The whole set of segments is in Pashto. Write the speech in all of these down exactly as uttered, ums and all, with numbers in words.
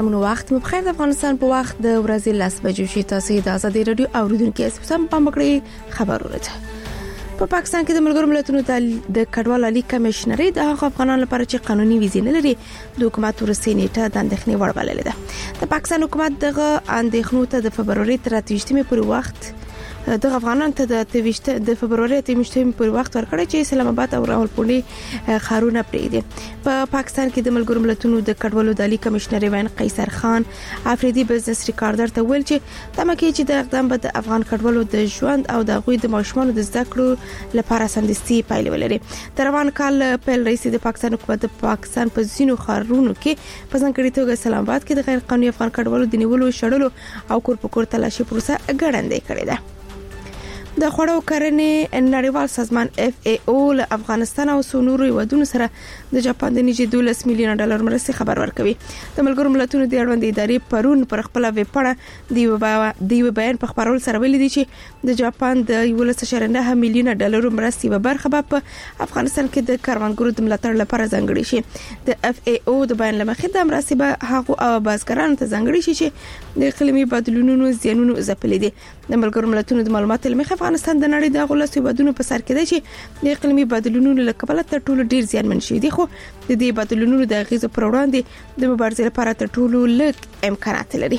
زمونږ وخت مبخیر د افغانستان په وخت د ورځې لاس بجو شي. تاسو د ازادي رادیو اوریدونکو اساسا په مکړی خبرونه ده. په پاکستان کې د ملګرو ملتونو د کډوالو عالی کمشنري د هغو افغانانو لپاره چې قانوني ویزې نه لري د حکومت ورسې نیټه د اندېښنې وړ بللې ده. د پاکستان حکومت دغه اندېښنو ته د فبروري تر اتهمې پورې وخت د افغانانو ته د تیوشت د فبروري اتهمې پورې وخت ورکړی چې اسلام آباد او راولپنډي خارونه پریږدي. په پاکستان کې د ملګرو ملتونو د کډوالو د عالی کمشنري وین قیصر خان افریدي بزنس ریکارډر ته ویل چې تمکه چې د اقدام به د افغان کډوالو د ژوند او د غوي د ماشومانو د زده کړو لپاره سندستي پایلې ولري. تر روان کال پیل رئیس د پاکستان حکومت د پاکستان په ځینو خارونو کې په ځانګړي توګه اسلام آباد کې د غیر قانوني افغان کډوالو د نیولو شړلو او کور په کور تلاشي پروسه ګړندې کړې ده. د خوړو کرنې نړیوال سازمان اف ای او له افغانستان او سونورو ودونو سره د جاپان د نږدې دولس میلیون ډالر مرستې خبر ورکوي. د ملګرو ملتونو د اړوند ادارې پرون پر خپل ویب پاڼه د یو بیان په خبرولو سره ویلي دي چې د جاپان د یو لس اعشاریه نه میلیون ډالر مرستې په برخه په افغانستان کې د کاروانګرو د ملاتړ لپاره ځانګړي شي. د اف ای او د بیان لمخې د مرستې به هغه او بازګرانو ته ځانګړي شي چې د اقلیمي بدلونونو زیانونو ځپلې دي. د ملګرو ملتونو د معلوماتو لمخې افغانستان د نړۍ د غولسي ودونو په سر کې دی چې د اقلیمي بدلونونو له کبله تر ټولو ډیر زیانمن شي دي، خو د دې بدلونونو د غیزو پر وړاندې د مبارزې لپاره تر ټولو لږ امکانات لري.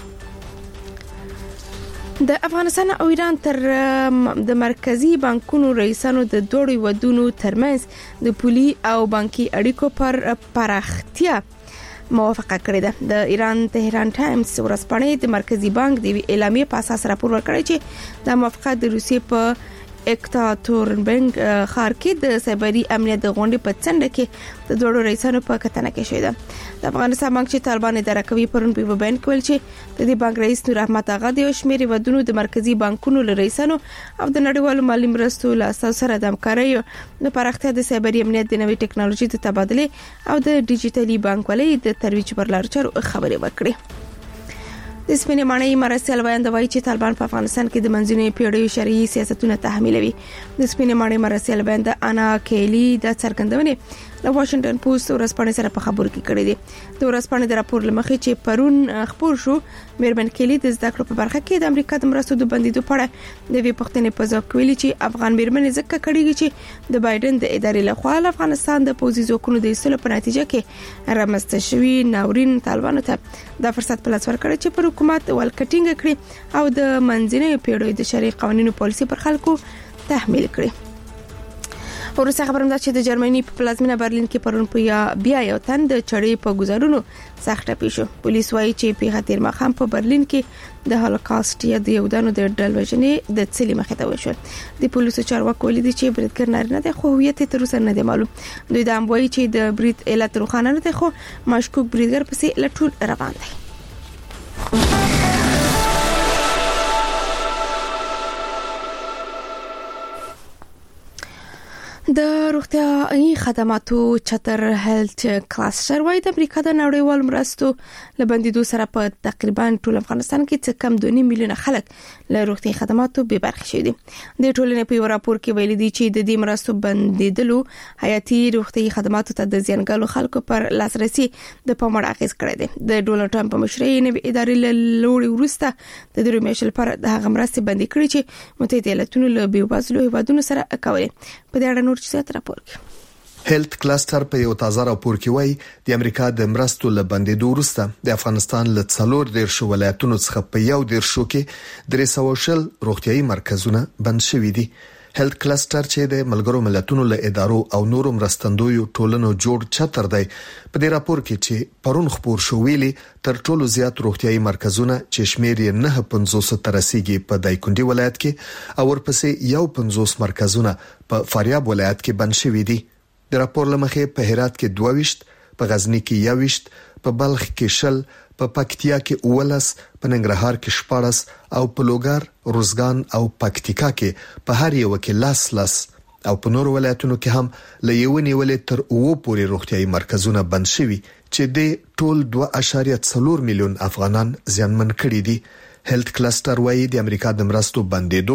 د افغانستان او ایران تر د مرکزی بانکونو رئیسانو د دوړي ودونو ترمنځ د پولي او بانکي اړیکو پر پراختیا موافقه کړې ده. د ایران تهران ټایمز ورځپاڼې د مرکزی بانک د اعلامیې په اساس راپور ورکړی چې د موافقت د روسیې په اکتاتورنبرګ ښار کې د سایبري امنیت د غونډې په څنډه کې د دوړو رئیسانو په کتنه کې شوی ده. د افغانستان بانک چې طالبان اداره کوي پرون په بیان کې ویل چې د دې بانک رئیس نور احمد اغا د شمیرې ودونو د مرکزی بانکونو له رئیسانو او د نړیوالو مالي مرستو له اساس سره د همکارۍ د پراختیا د سایبري امنیت د نوې ټکنالوژي د تبادله او د ډیجیټلي بانکوالۍ د ترویج پر لار چارو خبرې وکړي. د سپینې ماڼۍ مرسل وایي د وایي چې طالبان په افغانستان کې د منځنۍ پیړیو شرعي سیاستونه تحمیلوي. د سپینې ماڼۍ مرسل وایي د انا کېلی د څرګندونې د واشنگټن پوسټ ورځپاڼې سره په خبرو کې کړې دي. د ورځپاڼې د راپور لمخې چې پرون خبر شو میرمن کېلی د زده کړو په برخه کې د امریکا د مرستو د بندیدو په اړه د وی پښتنې په ځواب کې ویلي چې افغان میرمنې ځکه کړيږي چې د بایدن د ادارې لخوا افغانستان د پوځي ځواکونو د ایستلو په نتیجه کې رامنځته شوی ناورین طالبانو ته د فرصت په لاس ورکړی چې پر حکومت ولکټینګ کړي او د منځنۍ پیړیو د شرعي قوانینو پالیسي پر خلکو تحمیل کړي. ورسره خبرم ده چې د جرمني په پلازمینه برلین کې پرون په بیا یو تن د چړې په گزارونو سخت پیښو. پولیس وایي چې په خاطر مخام په برلین کې د هولوکاست یا د یودانو د ډلوژنې د څلي مخه ته وشو. د پولیسو چارواکو ویلي چې بریدګر نارینه د خو هویت تر اوسه نه دی معلوم. دوی دا هم وایي چې د برید علت روښانه نه دی، خو مشکوک بریدګر پسې لټول روان دی. د روغتیايي خدماتو چتر هیلث کلستر وایي د امریکا د نړیوال مرستو لبندیدو سره په تقریبا ټول افغانستان کې څه کم دوه میلیونه خلک له روغتیايي خدماتو بې برخې شوي دي. د ټولنې په یو راپور کې ویلي دي چې د دې مرستو بندیدلو حیاتي روغتیايي خدماتو ته د زیانګالو خلکو پر لاسرسي د پاموړ اغیز کړی دی. د ډونالد ټرمپ په مشرۍ نوې ادارې له لوري وروسته د دې میاشتې لپاره د هغه مرستې بندي کړې چې متحده ایالاتونو له بیوزلو هیوادونو سره کولې. په دې اړه نور څه راپور کوي. هیلث کلستر په یو تازه راپور کې وایي د امریکا د مرستو له بندیدو وروسته د افغانستان له څلور دیرش ولایتونو څخه په یو دیرشو کې درې سوه شل روغتیايي مرکزونه بند شوي دي. هیلث کلستر چې د ملګرو ملتونو له ادارو او نورو مرستندویو ټولنو جوړ چتر دی په دې راپور کې چې پرون خبر شو ویلي تر ټولو زیات روغتیايي مرکزونه چې شمیر یې نه پنځوس تر رسیدي په دایکندي ولایت کې او ورپسې یو پنځوس مرکزونه په فاریاب ولایت کې بند شوي دي. د راپور لمخې په هرات کې دوه ویشت، په غزنی کې یو ویشت، په بلخ کې شل، په پکتیا کې اولس، په ننګرهار کې شپاړس او په لوګر، روزګان او پکتیکا کې په هر یو کې لاس لاس او په نور ولایتونو کې هم له یو نیولې تر اوو پورې روغتیايي مرکزونه بند شوي چې د ټول دوه اعشاریه څلور میلیون افغانان زیانمن کړي دي. هیلث کلستر وایي د امریکا د مرستو بندیدو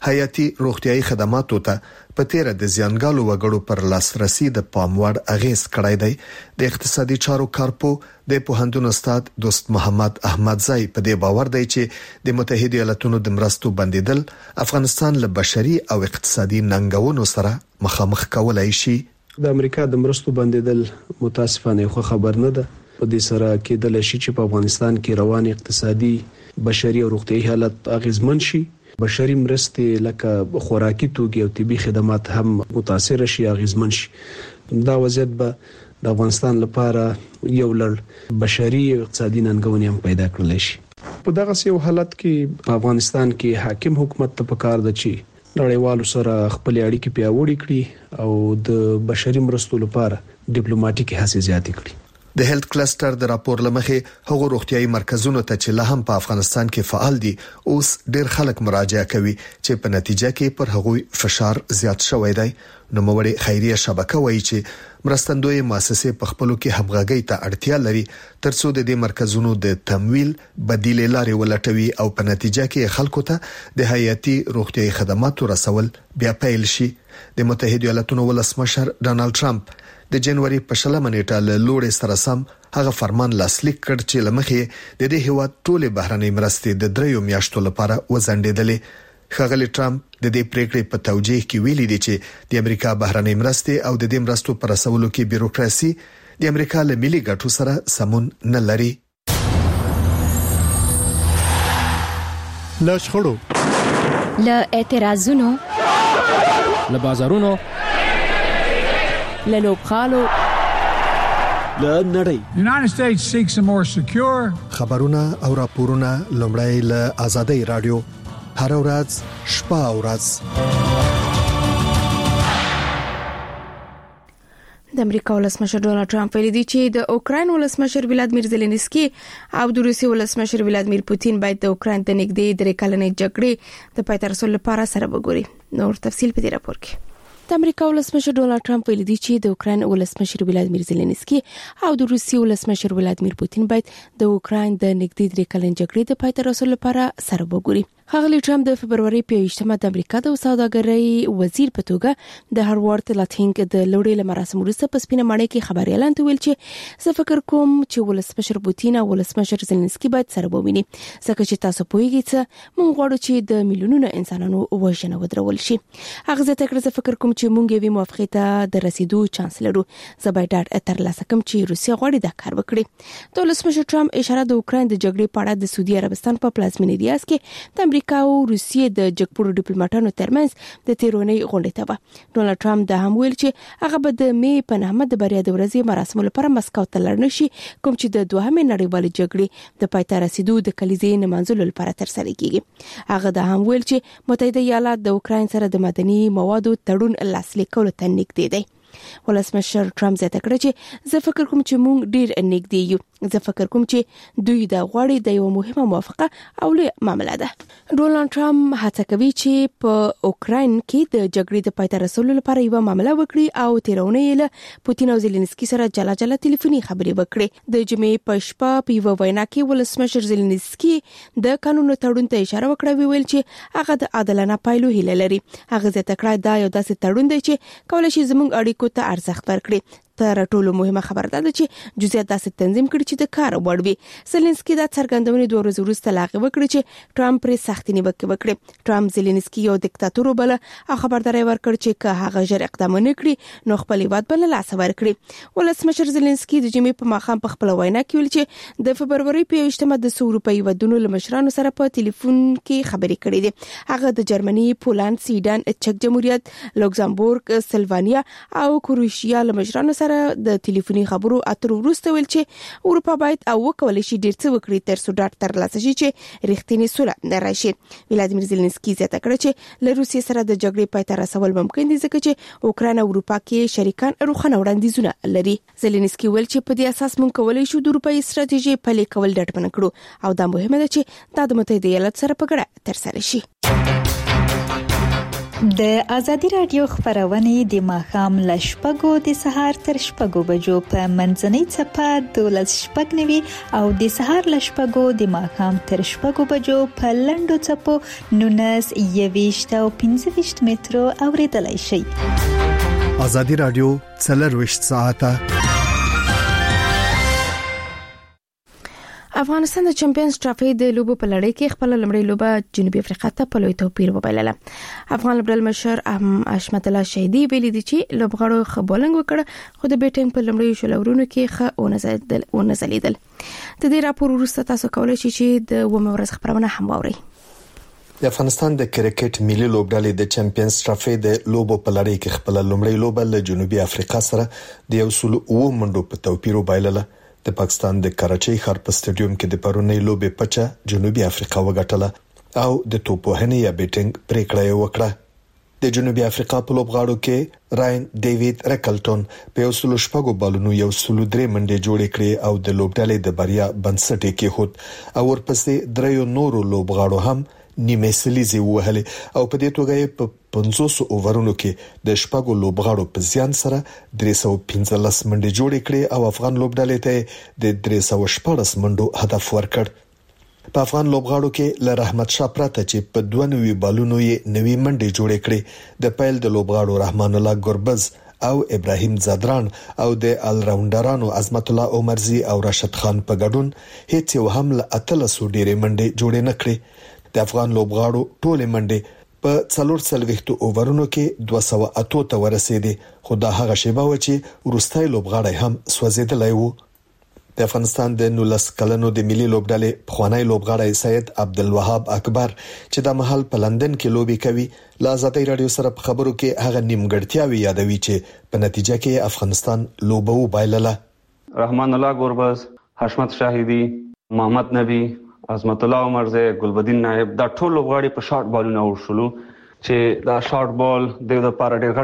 حیاتي روغتيایي خدماتو ته په تیر د زیانګالو وګړو پر لاسرسي د پاموړ اغیز کړای دی. د اقتصادي چارو کارپو د پوهنتون استاد دوست محمد احمدزی په دې باور دی چې د متحده ایالاتونو د مرستو بندیدل افغانستان له بشري او اقتصادي ننګونو سره مخامخ کولای شي. د امریکا د مرستو بندیدل متاسفانه خو خبر نه ده. په دې سره کېدل شي چې په افغانستان کې روان اقتصادي بشري او روغتيایي حالت اغیزمن شي. بشري مرستې لکه خوراکي توکي او طبي خدمات هم متاثر شي اغیزمن شي. دا وضعیت به د افغانستان لپاره یو لړ بشري او اقتصادي ننګونې هم پیدا کړل شي. په دغه یو حالت کې په افغانستان کې حاکم حکومت ته پکار دی چې نړیوالو سره خپل اړیکې پیاوړې کړي او د بشري مرستو لپاره ډیپلوماټیکي هڅې زیاتې کړي. د هیلث کلستر د راپور لمخې هغو روغتيایي مرکزونو ته چې له هم په افغانستان کې فعال دي اوس ډېر خلک مراجعه کوي چې په نتیجه کې پر هغوی فشار زیات شوی دی. نو موړي خیریه شبکه وایي چې مرستندوی مؤسسې په خپلو کې همغږي ته اړتیا لري ترڅو د دې مرکزونو د تمویل بدیل لارې ولټوي او په نتیجه کې خلکو ته د حیاتي روغتيایي خدماتو رسول بیا پیل شي. د متحده ایالاتونو ولسمشر ډانلډ ټرمپ د جنوري په شلمه نیټه له لوړې سره سم هغه فرمان لاسلیک کړ چې لمخې د دې هیواد ټولې بهرنۍ مرستې د دریو میاشتو لپاره وزندېدلې. ښاغلی ټرمپ د دې پریکړې په توجیه کې ویلي دی چې د امریکا بهرنۍ مرستې او د دې مرستو پر رسولو کې بیروکراسي د امریکا له ملي ګټو سره سمون نه لري. له شخړو، له اعتراضونو، له بازارونو، له لوبخالو، له نړۍ. United States seeks a more secure خبرونه او راپورونه لومړی له آزادۍ رادیو هر ورځ شپه او ورځ. د امریکا ولسمشر ډونالد ټرمپ ویلي دی چې د اوکراین ولسمشر ولادیمیر زيلنسکي او د روسي ولسمشر ولادیمیر پوتین باید د اوکراین د نږدې درې کلنې جګړې د پای ته رسولو لپاره سره وګوري. نور تفصيل په دې راپور کې. د امریکا ولسمشر ډونالد ټرمپ ویلي دی چې د اوکراین ولسمشر ولادیمیر زيلنسکي او د روسي ولسمشر ولادیمیر پوتین باید د اوکراین د نږدې درې کلنې جګړې د پای ته رسولو لپاره سره وګوري. ښاغلی ټرمپ د فبرवरी په یویشتمه د امریکا د سوداګرۍ وزیر په توګه د هاروارد لاتینګ د لوړې لمراسم وروسته په سپینه ماڼۍ کې خبري اعلان ویل چې زه فکر کوم چې ولسمشر پوتین او ولسمشر زيلنسکي باید سره وویني ځکه چې تاسو پوهیږئ چې موږ غواړو چې د میلیونونو انسانانو وژنه ودرول شي. هغه زه تکړه زه فکر کوم چې موږ یې موافقه ته د رسیدو چانس لرو. زه باید ډاډ ترلاسه کوم چې روسیا غواړي دا کار وکړي. د ولسمشر ټرمپ اشاره د اوکراین د جګړې په اړه د سعودي عربستان په پلازمینې ریاض کې د امریکا او روسیې د جګپورو ډیپلوماټانو ترمنځ د تیرونی غونډې ته و. ډونالد ټرمپ د هم ویل چې هغه به د مې په نهمه د بریا د ورځې مراسم لپاره مسکو ته لاړ نشي کوم چې د دوهمې نړیوالې جګړې د پای ته رسیدو د کلیزې نمانځلو لپاره ترسره کیږي. هغه د هم ویل چې متحده ایالات د اوکراین سره د مدني موادو تړون لاسلیک کولو ته نږدې دی. ولسمشر ټرمپ زیاته کړه چې زه فکر کوم چې موږ ډیر نږدې یو. زه فکر کوم چې دوی د غواړي د یو مهمه موافقه او لوی معامله ده. ډونالد ټرمپ هڅه کوي چې په اوکراین کې د جګړې د پای ته رسولو لپاره یو معامله وکړي او تیرونه یې له پوتین او زيلنسکي سره جلا جلا ټلیفوني خبرې وکړي. د جمعې په شپه په یو وینا کې ولسمشر زيلنسکي د قانون تړون ته اشاره وکړه ویل چې هغه د عادلانه پایلو هیله لري. هغه زیاته کړه دا یو داسې تړون دی چې کولای شي زموږ اړیکو ته ارزښت ورکړي. تر ټولو مهمه خبره ده چې جزئیات داسې تنظیم کړي چې د کار وړ وي. زيلنسکي دا څرګندونه دوه ورځې وروسته لاغې وکړه چې ټرمپ پر سختي نیوکه وکړي. ټرمپ زيلنسکي یو دیکتاتور بل او خبرداري ورکړ چې که هغه ژر اقدام نه کړي نو خپل هیواد بل لاس ورکړي. ولسمشر زيلنسکي د جمعې په ماښام په خپل وینا کې ویل چې د فبرवरी په یویشتمه د اروپایي ودونو لمشرانو سره په ټلیفون کې خبرې کړې دي. هغه د جرمني، پولند، سویډن، چک جمهوریت، لوکزامبورګ، سلوانیا او کروشیا لمشرانو سره د ټلیفوني خبرو اترو وروسته ویل چې اروپا باید او وکولای شي ډیر څه وکړي تر څو ډاډ ترلاسه شي چې رښتینی سوله راشي. ولادیمیر زيلنسکي زیاته کړه چې له روسیې سره د جګړې پای ته رسول ممکن دي ځکه چې اوکراین او اروپا کې شریکان روښانه وړاندیزونه لري. زيلنسکي ویل چې په دې اساس مونږ کولای شو د اروپایي ستراتیژي پلي کول ډاډمن کړو او دا مهمه ده چې دا د متحده ایالاتو سره په ګډه ترسره شي. د ازادي رادیو خبرونه د ماښام ل شپږو د سهار تر شپږو بجو په منځنۍ چپه دولس شپږ نوي او د سهار ل شپږو د ماښام تر شپږو بجو په لندو چپو نونس یويشت او پنځه ویشت مترو اوریدلای شئ. ازادي رادیو څلرویشت ساعته افغانستان د چمپیونز ټرافي د لوبو په لړۍ کې خپل لمړی لوبه جنوبي افریقا ته په لوی توپیر وبایلله. افغان لوبډل مشر حشمت الله شهیدی ویلي دی چې لوبغاړو خبرنګ وکړ خو د بیټینګ په لمړی شلورونو کې خه اونزل اونزلیدل. د دې راپور وروسته تاسو کولای شئ چې د ومه ورځ خبرونه هم واورئ. د افغانستان د کرکټ ملي لوبډلې د چمپیونز ټرافي د لوبو په لړۍ کې خپل لمړی لوبه له جنوبي افریقا سره د یو سل او منډو په توپیر وبایلله. د پاکستان د کراچۍ ښار په سټیډیوم کې د پرونی لوبې پچه جنوبي افریقا وګټله او د توپوهنې یا بیټینګ پریکړه یې وکړه. د جنوبي افریقا په لوبغاړو کې راین ډیوید رکلټون په یو سل شپږو بالونو یو سل درې منډې جوړې کړې او د لوبډلې د بریا بنسټ یې کېښود او ورپسې دریو نورو لوبغاړو هم نیمه سلیزي وهلې او په دې توګه یې په پنځوس اوورونو کې د شپږو لوبغاړو په زیان سره درې سوه پنځلس منډې جوړې کړې او افغان لوبډلې ته د درې سوه شپږ منډو هدف ورکړ. په افغان لوبغاړو کې ل رحمت شاه پراته چې په دوه نوي بالونو یې نوي منډې جوړې کړې. د پیل د لوبغاړو رحمان الله ګربز او ابراهیم زادران او د ال راونډرانو عظمت الله عمرزي او راشد خان په ګډون هیڅ یو هم ل اتلسو ډېرې منډې جوړې نه کړې. د افغان لوبغاړو ټولې منډې په څلور څلويختو اوورونو کې دوه سوه اته ته ورسېدې خو دا هغه شیبه و چې وروستۍ لوبغاړی هم سوځېدلی وو. د افغانستان د نولس کلنو د ملي لوبډلې پخوانی لوبغاړی سید عبدالوهاب اکبر چې د محل په لندن کې لوبي کوي ل ازادي رادیو سره په خبرو کې هغه نیمګړتیاوي یادوي چې په نتیجه کې افغانستان لوبه وبایلله. رحمان الله ګوربز، حشمت شاهدی، محمد نبی، عظمت الله عمرزه، ګلبدین نائب دا ټول لوبغاړي په شارټ بالونه ورشلو چې دا شارټ بال د لپاره ډېر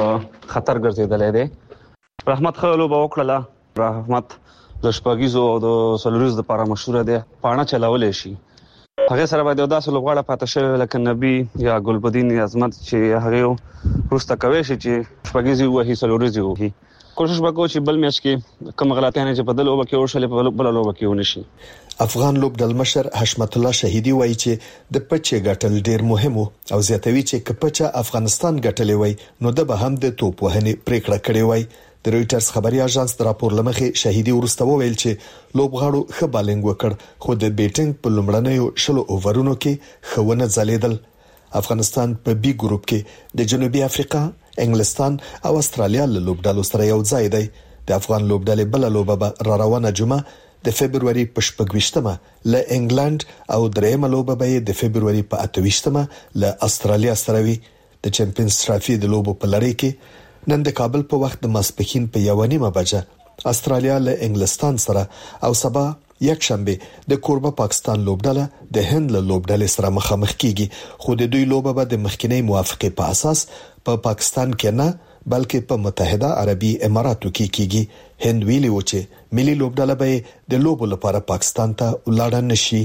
غټ خطر ګرځیدلی دی. رحمت خلو به وکړه. رحمت د شپږیزو او د سلوریز لپاره مشهور دی. پاڼه چلولې شي. هغه سره باید داسې لوبغاړي پاتې شي لکه نبی یا ګلبدین یا عظمت چې هغه روسته کوي چې شپږیزي وهي سلوریزي وهي. کوشش وکړو چې بل میچ کې کوم غلطیانه چې په دل او کې ورشل په بل لوبه کې ونشي. افغان لوبډل مشر حشمت الله شهیدی وایي چې د پچې ګټل ډیر مهم او زیاتوي چې کپچا افغانستان ګټلې وای نو د به هم د توپ وهنې پریکړه کړې وای. د رويټرز خبري اژانس د راپور لمخې شهیدی ورسته ویل چې لوبغاړو ښه بالنګ وکړ خو د بیټینګ په لومړنیو شلو اوورونو کې خونه ځلیدل. افغانستان په بي ګروپ کې د جنوبي افریقا، انګلستان او استرالیا له لوبډلو سره یو ځای دی. د افغان لوبډلې بل لوبه به را روانه جمعه د فبرवरी په شپږویشتمه له انګلند او درېمه لوبه به د فبرवरी په اتهویشتمه له استرالیا سره وي. د چمپیونز ټرافي د لوبو په لړۍ کې نن د کابل په وخت د ماسپښین په یو نیمه بجه استرالیا له انګلستان سره او سبا یک شنبه د کوربه پاکستان لوبډله د هند له لوبډلې سره مخامخ کیږي خو د دوی لوبه به د مخکینی موافقه په اساس په پا پاکستان کې نه بلکې په متحده عربي اماراتو کې کیږي. هند ویلي و چې ملي لوبډله به د لوبو لپاره پاکستان ته ولاړ نشي.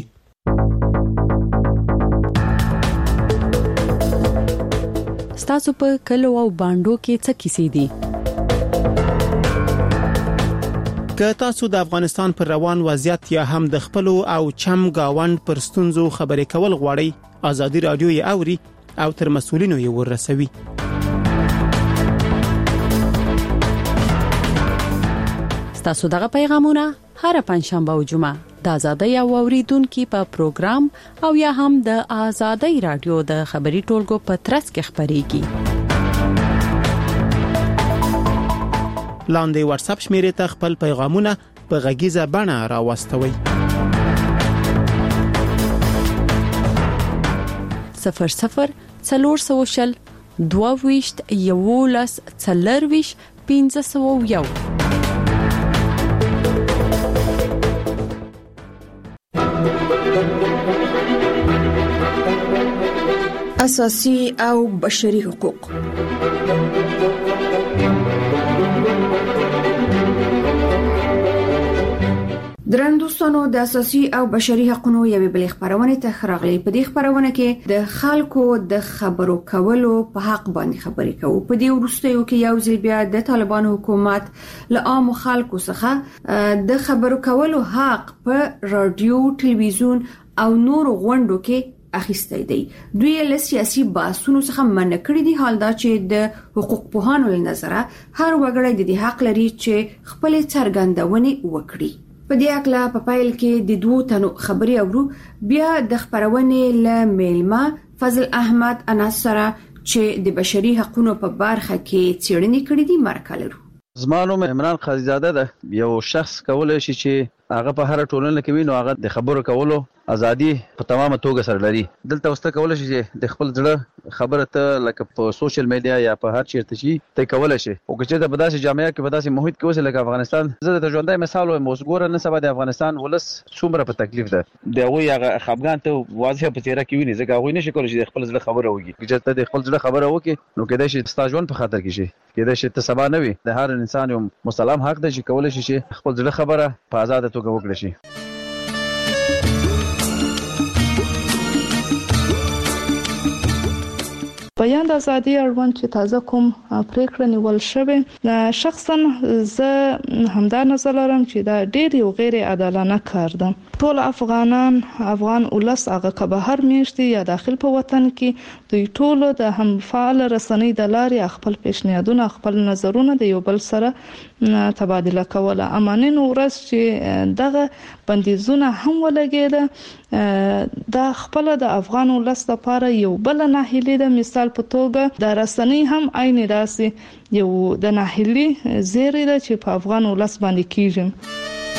ستاسو په کلو او باندو کې څه کیسې دي؟ که تاسو د افغانستان پر روان وضعیت یا هم د خپل او چم گاوند پر ستونزو خبرې کول غواړئ، ازادي رادیو یې اوري او تر مسؤلینو یې ورسوي. تاسو دغه پیغامونه هر پنځشنبه او جمعه د آزادۍ او اوریدونکو په پروګرام او یا هم د آزادۍ رادیو د خبري ټولګو په ترڅ کې خبريږي. لاندې واتس اپ شمیرې ته خپل پیغامونه په غږیزه بڼه راوستوي. صفر صفر څلور سوشل دوه ویشت یولس څلرویش پنځه سوه یو. اساسي او بشري حقوق. درندوستانو د اساسي او بشري حقوقو یوې بلې خبرونه ته راغلي. په دې خبرونه کې د خلکو د خبرو کولو په حق باندې خبرې کوو. په دې وروستیو کې یو ځل بیا د طالبانو حکومت له عام خلکو څخه د خبرو کولو حق په رادیو، ټلویزیون او نور غونډو کې اخیستی دی. دوی له سیاسي بحثونو څخه منع کړی دي، حال دا چې د حقوق پوهانو له نظره هر وګړی د دې حق لري چې خپل څرګندونې وکړي. په دې اړه په پایل کې د دوه تنو خبري اورو. بیا د خبرونې له میلمه فضل احمد انس سره چې د بشري حقوقو په برخه کې څېړنې کړې دي مرکه لرو. زما نوم عمران قاضیزاده ده. یو شخص کولای شي چې هغه په هر ټولنه کې ویني، هغه د خبرو کولو ازادي په تمامه توګه سره لري. دلته وسته کولای شي چې د خپل ځړه خبره ته لکه په سوشل میډیا یا په هر چیرته شي ته کولای شي. او که چې د بداسي جامعه کې بداسي محیط کې وسه لکه افغانستان، زه د ژوندۍ مثال وایم. اوس ګوره نه سبا د افغانستان ولس څومره په تکلیف ده. د هغوی هغه خفګان ته واضح په څیره کې ویني، ځکه هغوی نشي کولای چې د خپل ځړه خبره وکړي. چې ته د خپل ځړه خبره وکړي نو کېدای شي ستا ژوند په خطر کې شي، کېدای شي ته سبا نه وي. د هر انسان یو مسلم حق دی چې کولای شي چې خپل ځړه خبره په آزاده توګه وکړي شي. بیان د ازادي اړوند چې تازه کوم پریکړه نیول شوې، شخصا زه همدا نظر لرم چې دا ډېر یو غیر عادلانه کار ده. ټول افغانان افغان ولس هغه که بهر میشتي یا داخل په وطن کې، دوی ټول د هم فعال رسنۍ د لارې خپل پیشنهادونه، خپل نظرونه د یو بل سره تبادله کوله. اما نن ورځ چې دغه بندیزونه هم ولګېده، دا خپل د افغان ولس لپاره یو بل ناهیلي ده. مثال په توګه د رسنۍ هم عین داسې یو د ناهیلي زیری ده چې په افغان ولس باندې کیږي.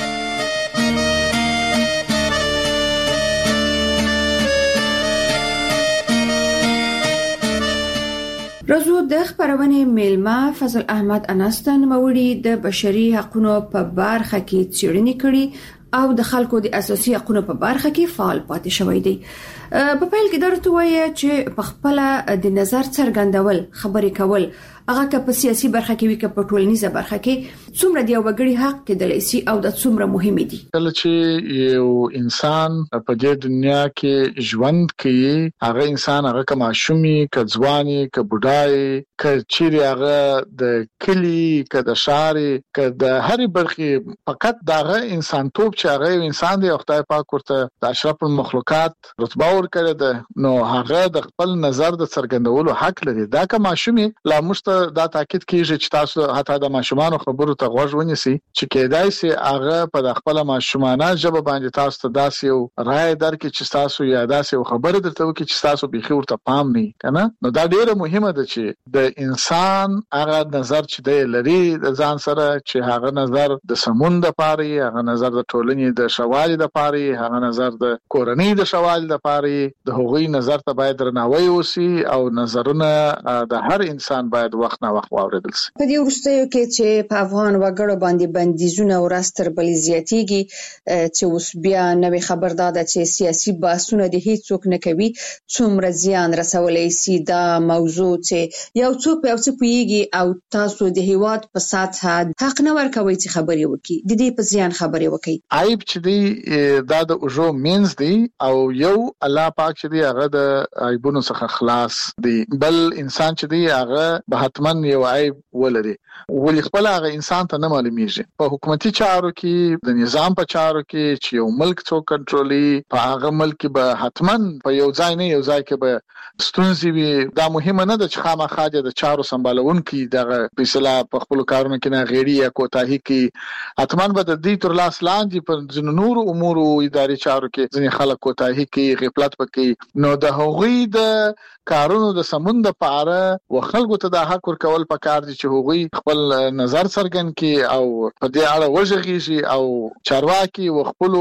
رازو د خبرونې میلمه فضل احمد انس ته نوموړي د بشري حقوقو په برخه کې څېړنې کړي او د خلکو د اساسي حقوقو په برخه کې فعال پاتې شوی دی. په پیل کې درته وایي چې په خپل د نظر څرګندول، خبرې کول، هغه که په سیاسي برخه کې وي که په ټولنیزه برخه کې، څومره د یو وګړي حق کېدلی شي او د څومره مهم دي. کله چې یو انسان په دې دنیا کې ژوند کوي، هغه انسان هغه که ماشومي، که ځواني، که بوډای، که چیرې هغه د کلی، که د ښار، که د هرې برخې، فقط دغه انسانتوب چې هغه انسان دی او خدای پاک ورته د اشرف المخلوقات رتبه ورکړې ده، نو هغه د خپل نظر د څرګندولو حق لري. دا که ماشومي، لا موږ دا تاکید کیږي چې تاسو حتی د ماشومان خبرو ته غوږ ونیسئ چې کېدای شي هغه په خپل ماشومانه ژبه باندې تاسو ته داسې یو رائے درکړي چې تاسو یا داسې یو خبره درته وکړي چې تاسو بيخي ورته پام نه کنه. نو دا ډیره مهمه ده چې د انسان هغه نظر چې دی لري د ځان سره، چې هغه نظر د سمون د پاره، هغه نظر د ټولنې د شوالي د پاره، هغه نظر د کورنۍ د شوالي د پاره، د هغوی نظر ته باید درناوی وشي او نظرونه د هر انسان باید وخت نه وخت واوریدل شي. په دې وروستیو کې چې په افغان وګړو باندې بندیزونه ورځ تر بلې زیاتېږي، چې اوس بیا نوې خبر دا ده چې سیاسي بحثونه د هیڅوک نه کوي، څومره زیان رسولی شي دا موضوع چې یو څوک یو څه پوهیږي او تاسو د هیواد په سطحه حق نه ورکوي چې خبرې وکړي، د دې په زیان خبرې وکړي. عیب چې دی دا د اوجو مینز دی او یو الله پاک چې دی هغه د عیبونو څخه خلاص دی، بل انسان چې دی هغه به حتمن یو عیب ولري، ولی خپل هغه انسان ته نه معلومیږي. په حکومتي چارو کې، د نظام په چارو کې چې یو ملک څوک کنټرولي، په هغه ملک به حتمن په یو ځای نه یو ځای کې به ستونزې وي. دا مهمه نه ده چې خامخا د چارو سمبالونکي دغه فیصله په خپل کارونو کې نه غیري یا کوتاهي کې، حتمن به د دې تر لاس لاندې په ځینو نورو امور او اداري چارو کې ځینې خلک کوتاهي کوي، غفلت وکړي. نو د هغوی د کارونو د سمون د پاره و خلکو ته د حق ورکول پکار دي چې هغوی خپل نظر څرګند کړي او په دې اړه وژغېږي او چارواکي و خپل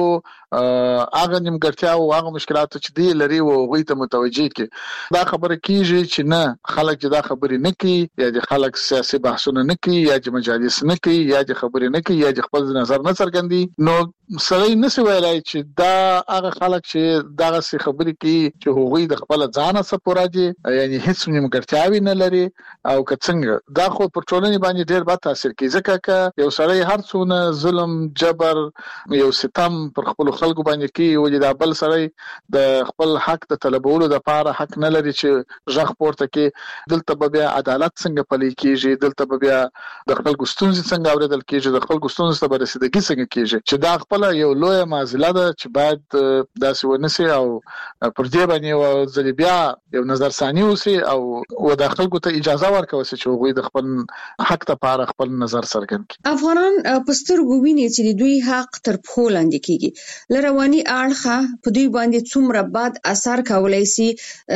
هغه نیمګړتیا او هغه مشکلات چې دی لري و هغوی ته متوجه کړي. دا خبره کیږي چې نه خلک چې دا خبرې نه کوي، یا د خلک سیاسي بحثونه نه کوي، یا د مجالس نه کوي، یا د خبرې نه کوي، یا د خپل نظر نه څرګندي، نو سړی نشي ویلای چې دا هغه خلک چې دغه څه خبرې کوي چې هغوی د خپل ځان څخه پوره دي یعنی هیڅ نیمګړتیاوي نه لري او که څنګه دا خو پر ټولنې باندې ډېر بد تاثیر کوي ځکه چې یو سړی هر څونه ظلم جبر یو ستم پر خپل خلکو باندې کوي او دا بل سړی د خپل حق د طلبولو لپاره حق نه لري چې ژغ پورته کوي دلته بیا عدالت څنګه پلي کیږي دلته بیا د خلکو ستونزې څنګه اوریدل کیږي د خلکو ستونزې ته رسیدګي څنګه کیږي چې دا خپل یو لوی معضله ده چې باید داسې ونسي او پر دې باندې او ځل بیا یو نظر ثاني وسی او و د خلکو ته اجازه ورکوي چې هغوی د خپل حق لپاره خپل نظر څرګند کړي. افغانان پستر ګوینه چې دوی حق تر پخو لاندې کیږي لرواني اړخه په دوی باندې څومره بد اثر کولای شي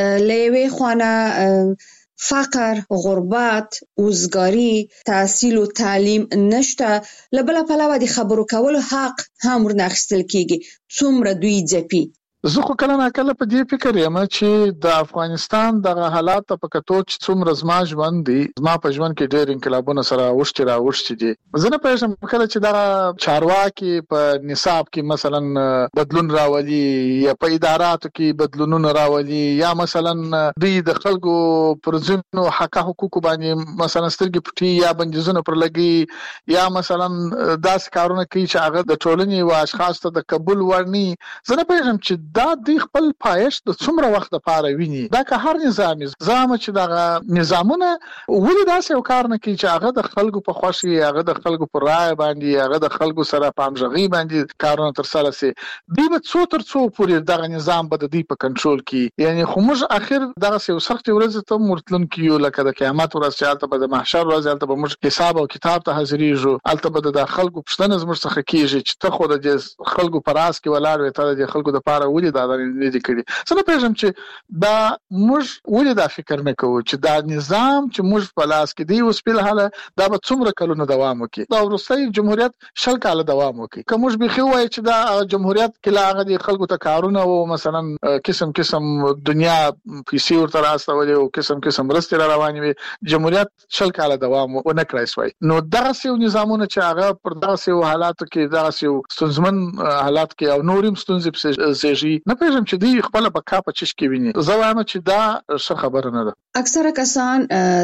لوي خوانه فقر، غربت، وزګاری، تحصیل او تعلیم نشته لبل پلاوه د خبرو کولو حق هم ورناخستل کیږي څومره دوی ځپي. زه خو کله نه کله په دې فکر یم چې د افغانستان دغه حالات په کتو چې څومره زما ژوند دي زما په ژوند کې ډېر انقلابونه سره وشتي را وشتي دي زه نه پېژنم کله چې دغه چارواکي په نصاب کې مثلا بدلون راولي یا په اداراتو کې بدلونونه راولي یا مثلا دوی د خلکو پر ځینو حق حقوق باندې مثلا سترګې پټي یا بندیزونه پر لګي یا مثلا داس کارونه کوي چې هغه د ټولنې او اشخاص ته د قبول ورني زه نه پېژنم چې دا د خپل پایښت د څومره وخت لپاره ویني دا که هر نظام زعم چې دا نظامونه ولې داسې یو کار نه کوي چې هغه د خلکو په خوشي هغه د خلکو په رائے باندې هغه د خلکو سره پامژغي باندې کارونه تر سره سي دوی به څو تر څو پورې دغه نظام به د دوی په کنټرول کې یعنی خو موږ اخر دغه یو سخت ورځ ته مرتلون کیو لکه د قیامت ورځ چې البته به د محشر ورځ البته به موږ حساب او کتاب ته حاضرېږو البته به د خلکو پښتنه زموږ څخه کیږي چې ته خو د خلکو پر راس کې ولاړ وې ته د خلکو د پاره ولې دا نه دي کړی څنګه پېژم چې دا موږ ولې دا فکر نه کوو چې دا نظام چې موږ په لاس کې دی اوس په حاله دا به څومره کلونه دوام وکړي دا وروستي جمهوریت شل کاله دوام وکړي که موږ به خو وایي چې دا جمهوریت کله هغه د خلکو ته کارونه او مثلا قسم قسم دنیا پیسې ورته راستولې او قسم قسم رستي را روانې وي جمهوریت شل کاله دوام ونه کړی سوی نو دغه سیو نظامونه چې هغه پر دغه سیو حالاتو کې دغه سیو ستونزمن حالات کې او نورم ستونزې زیږي نه پېژم چې دی خپل په کاپه چش کې ویني زه وایم چې دا څه خبره نه ده اکثره کسان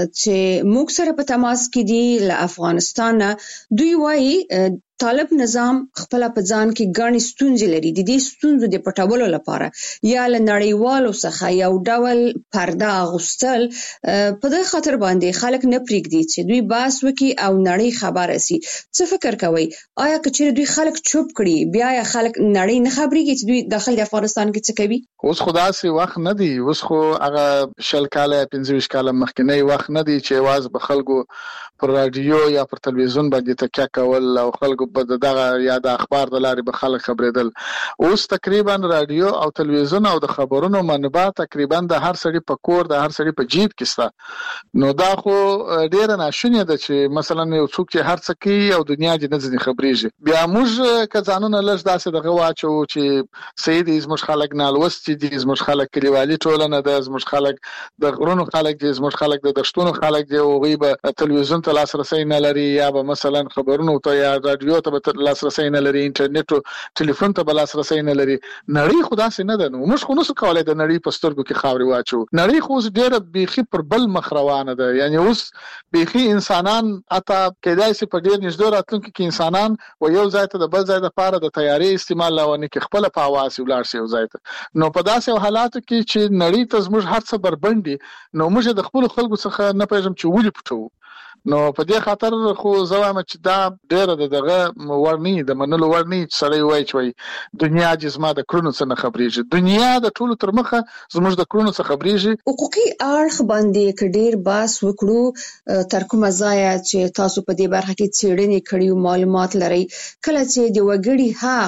چې موږ سره په تماس کې دي له افغانستان دوی وایي طالب نظام خپل په ځان کې ګڼ ستونزې لري د دې ستونزو د پټولو لپاره یا له نړیوالو څخه یو ډول پرده اغوستل په دې خاطر باندې خلک نه پریږدي چې دوی باس وکي او نړۍ خبره سي څه فکر کوي آیا کچېر دوی خلک چوپ کړي بیا یا خلک نړۍ نه خبريږي چې دوی داخل د افغانستان کې څه کوي اوس خدا سي وخت نه دی اوس خو هغه شل کاله پنځه ویشت کاله مخکنی وخت نه دی چې واز به خلکو پر رادیو یا پر تلویزیون باندې تکیه کول او خلکو په دغه یا د اخبار د لارې به خلک خبرېدل اوس تقریبا رادیو او تلویزیون او د خبرونو منبع تقریبا د هر سړي په کور د هر سړي په جیب کې سته نو دا خو ډېر ناشونی ده چې مثلا یو څوک چې هر څه کوي او دنیا دې نه ځنې خبرېږي بیا موږ که ځانونه لږ داسې دغه واچو چې سید زموږ خلک نالوستي دي زموږ خلک کلیوالي ټولنه ده زموږ خلک د غرونو خلک دي زموږ خلک د دشتونو خلک دي هغوی به تلویزیون ته لاسرسی نه لري یا به مثلا خبرونو ته یا رادیو ته به لاسرسی نه لري انټرنیټ او ټلیفون ته به لاسرسی نه لري نړۍ خو داسې نه ده نو موږ خو نسو کولای د نړۍ په سترګو کې خاورې واچو نړۍ خو اوس ډېره بیخي پر بل مخ روانه ده یعنی اوس بیخي انسانان اته کېدای شي په ډېر نږدې راتلونکي کې انسانان و یو ځای ته د بل ځای لپاره د تیاری استعمال لونه کې خپل په اواز ولاړ شي یو ځای ته نو په داسې حالاتو کې چې نړۍ ته زموږ هر څه بربندي نو موږ د خپل خلکو څخه نه پېژم چې ولې پټو نو په دې خاطر خو زه وایم چې دا ډېر دغه ورني د منلو ورني سړی وای چې دنیا جسمه د کړنو څخه خبرېږي دنیا د ټولو تر مخه زموږ د کړنو څخه خبرېږي حقوقي اړخ باندې کډیر باس وکړو تر کومه ځای چې تاسو په دې برخه کې څېړنې کړې او معلومات لري کله چې د وګړي حق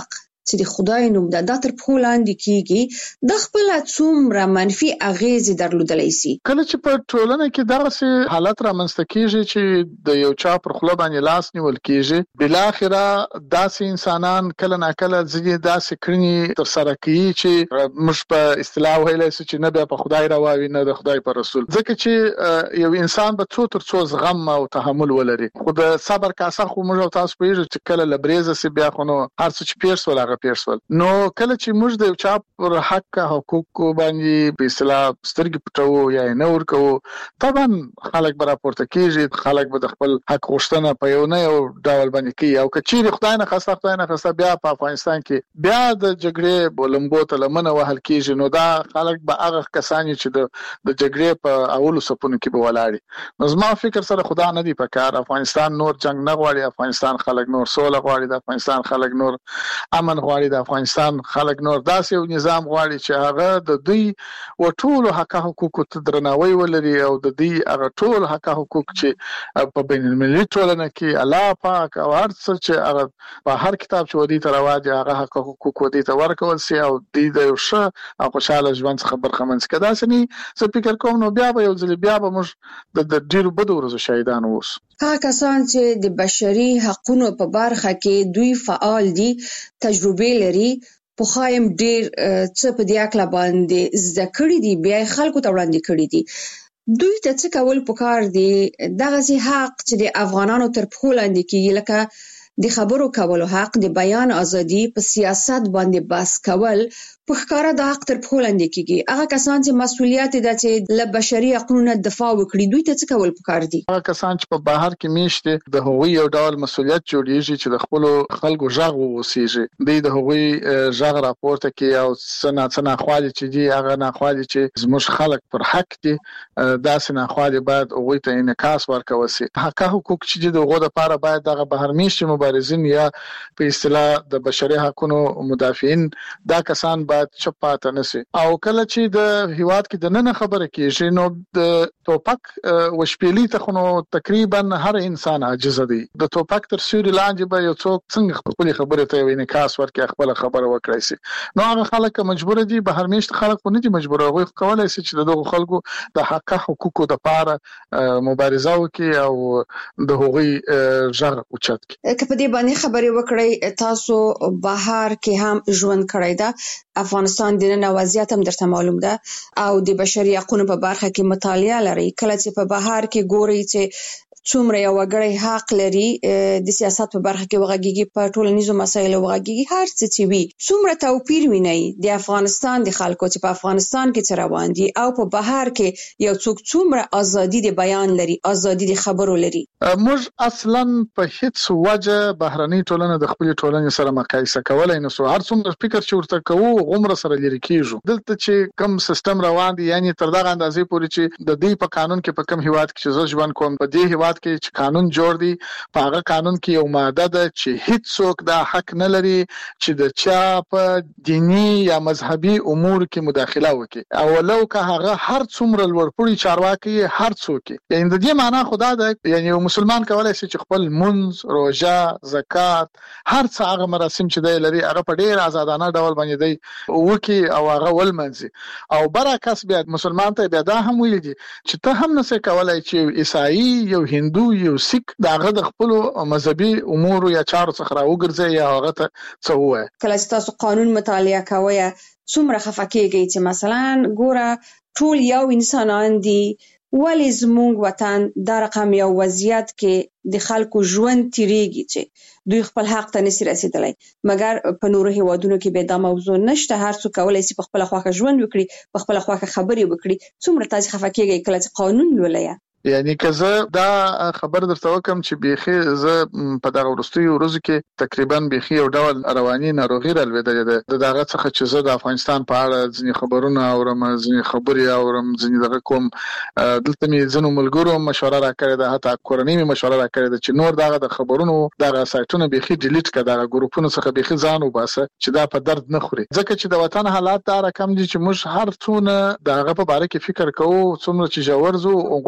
چې د خدای نوم د د تر په لاندې کیږي د خپل څومره منفي اغیزې درلودلای شي. کله چې په ټولنه کې دغه حالت رامنځته کیږي چې د یو چا پر خله باندې لاس نیول کیږي، بل اخره داسې انسانان کله ناکله ځي داسې کړنی تر سره کوي چې موږ په اصطلاح ویلای شو چې نه بیا په خدای راووي نه د خدای پر رسول، ځکه چې یو انسان به څو تر څو زغم او تحمل ولري. خو د صبر کاسه خو موږ تاسو پیژنو چې کله لبریزه سي بیا خو نو هر څه چې پیرس ولاغه پیرسول. نو کله چې موږ د چا پر حق حقوق باندې په اصطلاح سترګې پټو یا نه ورکو، طبعا خلک به راپورته کیږي، خلک به د خپل حق غوښتنه په یو نه یو ډول باندې کوي. او کچېری خدای نه خاصه خدای نه خاصه بیا په افغانستان کې بیا د جګړې بولمبو ته لمنه وهل کیږي، نو دا خلک به هغه کسان چې د د جګړې په اولو صفونو کې به ولاړي. نو زما فکر سره خدا نه دی پکار. افغانستان نور جنگ نه غواړي، افغانستان خلک نور سوله غواړي، د افغانستان خلک نور امن غواړي، د افغانستان خلک نور داسې یو نظام غواړي چې هغه د دوی وټول حق حقوق ته درناوی ولري او د دې هغه ټول حق حقوق چې په بین المللي ټولنه کې الله پاک او هر څه چې هغه په هر کتاب چې ودی ته راوځي هغه حق حقوق ودی ته ورکول سي او دې د یو ښه او خوشاله ژوند څخه برخمن سي. کدا سني زه فکر کوم نو بیا به یو ځل بیا به موږ د ډیرو بدو ورځو شهیدان اوسو. هغه کسان چې د بشري حقوقو په برخه کې دوی فعال دي، تجربه لري، په خایم ډیر څه په دې اکلا باندې زده کړی دي، بیا خلکو ته وړاندې کړی دي. دوی ته څه کول پکار دي؟ دغه سي حق چې د افغانانو تر په لاندې کیږي، لکه د خبرو کولو حق، د بیان ازادي، په سیاست باندې بحث کول، په ښکارا د حق تر په لاندې کیږي. هغه کسان چې مسؤلیت د چې له بشري حقوقو دفاع وکړي، دوی ته څه کول پکار دي؟ هغه کسان چې په بهر کې میشته د هغوی یو ډول مسؤلیت جوړیږي چې د خپل خلکو ژغ ووسیږي، د هغوی ژغ راپورته کوي او سنا سنا خالي چې دی هغه نه خالي چې زموږ خلک پر حق دي، دا سنا خالي باید هغوی ته انعکاس ورکوي. حق حقوق چې دغه لپاره باید دغه بهر میشته مبارزین یا په اصطلاح د بشري حقوقو مدافعین دا کسان باید چپاته نشي. او کله چې د هیواد کې د نن خبره کېږي نو د توپک وشپېلې ته خو تقریبا هر انسان عاجز دی. د توپک تر سوري لاندې به یو څوک څنګه خپل خبره ته انعکاس ورکړي، خپل خبره وکړي سي. نو هغه خلک مجبور دي، به هر میشت خلک نه دي مجبور، هغه کولای شي چې دغه خلکو د حق حقوقو لپاره مبارزه وکړي او د هغوی ژغ اوچت کړي. که په دې باندې خبرې وکړي، تاسو بهر کې هم ژوند کړی دا، افغانستان د نن وضعیت هم درته معلوم ده او د بشري حقوقو په برخه کې مطالعه لري. کله چې په بهر کې ګوري چې څومره یو وګړی حق لري د سیاست په برخه کې وغږیږي، په ټولنیزو مسایلو وغږیږي، هر څه چې وي، څومره توپیر ویني د افغانستان د خلکو چې په افغانستان کې څه روان دي او په بهر کې یو څوک څومره ازادي د بیان لري، ازادي د خبرو لري. موږ اصلا په هیڅ وجه بهرني ټولنه د خپل ټولنې سره مقایسه کولای نه سو. هر څومره فکر چې ورته کوو غومره سره لري کیږو. دلته چې کم سیستم روان دي، یعنی تر دغه اندازې پورې چې د دې په قانون کې په کم هیواد کې چې ژوند کوم په دې هیواد کې چې قانون جوړ دی، په هغه قانون کې یو ماده ده چې هیڅ څوک دا حق نه لري چې د چا په دینی یا مذهبي امور کې مداخله وکړي، او لو که هغه هر څومره لوړپوړي چارواکي هر څوک. یعنی د دې معنی خدا ده، یعنی یو مسلمان کولای شي چې خپل منځ، روژه، زکات، هر څه هغه مراسم چې دی لري هغه په ډیر آزادانه ډول باندې دی وکي او هغه ولمنځي. او برعکس بیا مسلمان ته بیا دا هم ویل دي چې ته هم نسې کولای چې عیسائی، یو هندو، یو سیک داغه د خپل مذهبي امور یا چارو څخه راوګرځي یا هغه ته څه وایي. کله چې تاسو قانون مطالعه کوئ څومره خفه کېږئ چې مثلا ګوره ټول یو انسانان دي، ولې زموږ وطن دا رقم یو وضعیت کې د خلکو ژوند تیریږي چې دوی خپل حق ته نشي رسیدلی، مګر په نورو هیوادونو کې به دا موضوع نشته، هر څوک کولای شي په خپل خواخه ژوند وکړي، په خپل خواخه خبرې وکړي. څومره تاسو خفه کېږئ کله چې قانون لولئ؟ یعنی که زه دا خبر درته وکم چې بیخي زه په دغه وروستیو ورځو کې تقریبا بیخي یو ډول رواني ناروغي رالوېدلې ده. د دغه څخه چې زه د افغانستان په اړه ځینې خبرونه اورم، ځینې خبرې اورم، ځینې دغه کوم. دلته مې ځینو ملګرو مشوره راکړې ده، حتی کورنۍ مې مشوره راکړې ده چې نور دغه د خبرونو دغه سایټونه بیخي ډیلیټ کړه، دغه ګروپونو څخه بیخي ځان وباسه چې دا په درد نه خوري. ځکه چې د وطن حالات دا رقم دي چې موږ هر څونه دغه په باره کې فکر کوو، څومره چې ژور ځو هغومره زموږ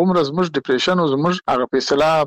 زموږ ډیپریشن او زموږ هغه په اصطلاح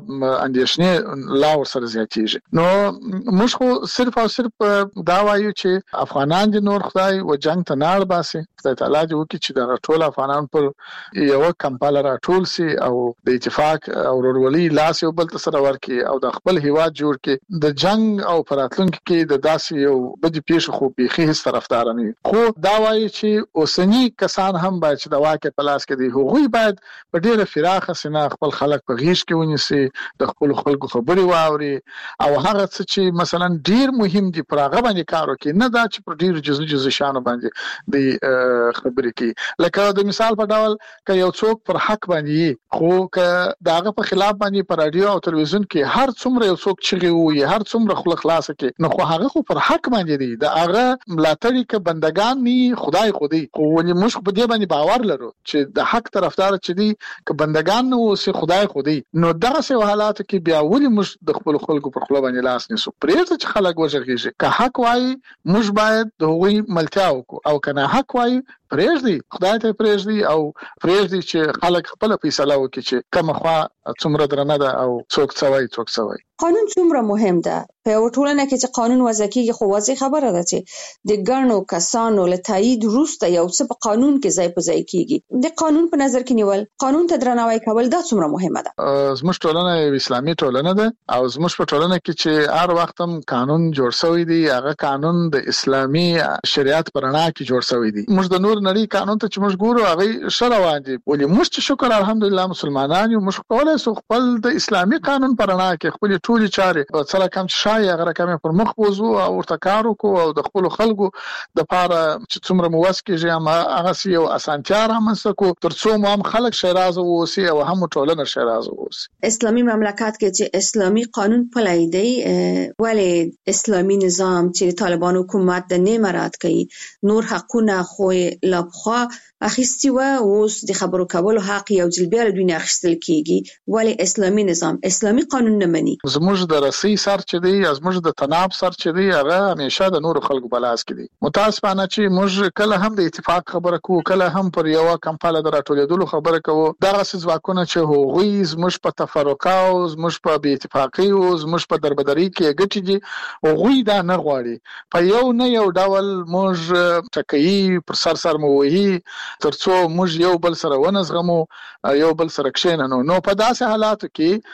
اندېښنې لا ورسره زیاتېږي. نو موږ خو صرف او صرف دا وایو چې افغانان دي نور خدای و جنگ ته نار باسي، خدای تعالی دې وکړي چې دا ټول افغانان پر یو کمپاله راټول سي او د اتفاق او ورورولۍ لاس یو بل سره ورکړي او د خپل هیواد جوړ کړي. د جنگ او پراتلونکو کې د داسې یو بدی پیښو خو بيخي هیڅ طرفدار نه وي. خو دا وایي چې اوسنی کسان هم باید چې د واقع په لاس کې دي، هغوی باید په ډیره فراخه سینه خپل خلک په غیږ کې ونیسي، د خپل خلکو خبري واوري او هغه څه چې مثلا ډیر مهم دي پر هغه باندې کار وکړي، نه دا چې پر ډیر جزء جزء شانو باندې د خبرې کوي. لکه د مثال په ډول ک یو څوک پر حق باندې خو ک داغه په خلاف باندې پر رادیو او تلویزیون کې هر څومره یو څوک چغي وي، هر څومره خلک خلاص کې، نو خو هغه خو پر حق باندې دی، د هغه ملاتړي ک بندگان ني خدای خودي. خو ولې موږ په دې باندې باور لرو چې د حق طرفدار چې دي ک بندگان نو سي خدای خودي. نو دغه سه حالات کې بیا ولې موږ د خپل خلکو پر خپل باندې لاس نیسو؟ پرېږده چې خلک وژغېږي. که حق وایي موږ باید د هغوی ملتیا وکړو، او کنه حق وایي پرېږدي خدای ته پرېږدي او پرېږدي چې خلک خپل فیصله وکړي چې کومه خوا څومره درنه ده او څوک څه وایي څوک څه وایي. قانون څومره مهم ده په یو ټولنه کې چې قانون وضع کیږي؟ خو واضح خبره ده چې د ګڼو کسانو له تایید وروسته یو څه په قانون کې ځای په ځای کیږي. د قانون په نظر کې نیول، قانون ته درناوی کول دا څومره مهمه ده؟ زموږ ټولنه یو اسلامي ټولنه ده او زموږ په ټولنه کې چې هر وخت هم قانون جوړ شوی دی، هغه قانون د اسلامي شریعت پر رڼا کې جوړ شوی دی. موږ د نور نړۍ قانون ته چې موږ ګورو هغه شرع واندي، ولې موږ چې شکر الحمدلله مسلمانان یو، موږ کولای شو خپل د اسلامي قانون پر رڼا کې خپل ټولې چارې سره کم شای هغه کم پر مخ وځو او ورته کار وکړو او د خپل خلکو د پاره چې څومره موس کېږي هم هغه سی او اسانتیا رامنځته کو ترڅو مو هم خلک شیراز ووسی او هم ټولنه شیراز ووسی. اسلامي مملکت کې چې اسلامي قانون پلی دی، ولی اسلامي نظام چې طالبان حکومت د نه مراد کوي، نور حقونه خو لا پخوا اخیستی و اوس د خبرو کولو حق یو ځل بیا له دوی نه اخیستل کیږي، ولی اسلامي نظام اسلامي قانون نه مني. زموږ د رسۍ سر چې دی، زموږ د تناب سر چې دی، هغه همیشه د نورو خلکو په لاس کې دی. متاسفانه چې موږ کله هم د اتفاق خبره کوو، کله هم پر یو کمپاله د راټولېدلو خبره کوو. دغه ځواکونه چې هغوی زموږ په تفرقه او زموږ په بې اتفاقۍ او زموږ په دربدرۍ کې ګټي دي، هغوی دا نه غواړي. په یو نه یو ډول موږ ټکوي، پر سر سر مو وهي ترڅو موږ یو بل سره ونزغمو، یو بل سره کښېننو. نو په داسې حالاتو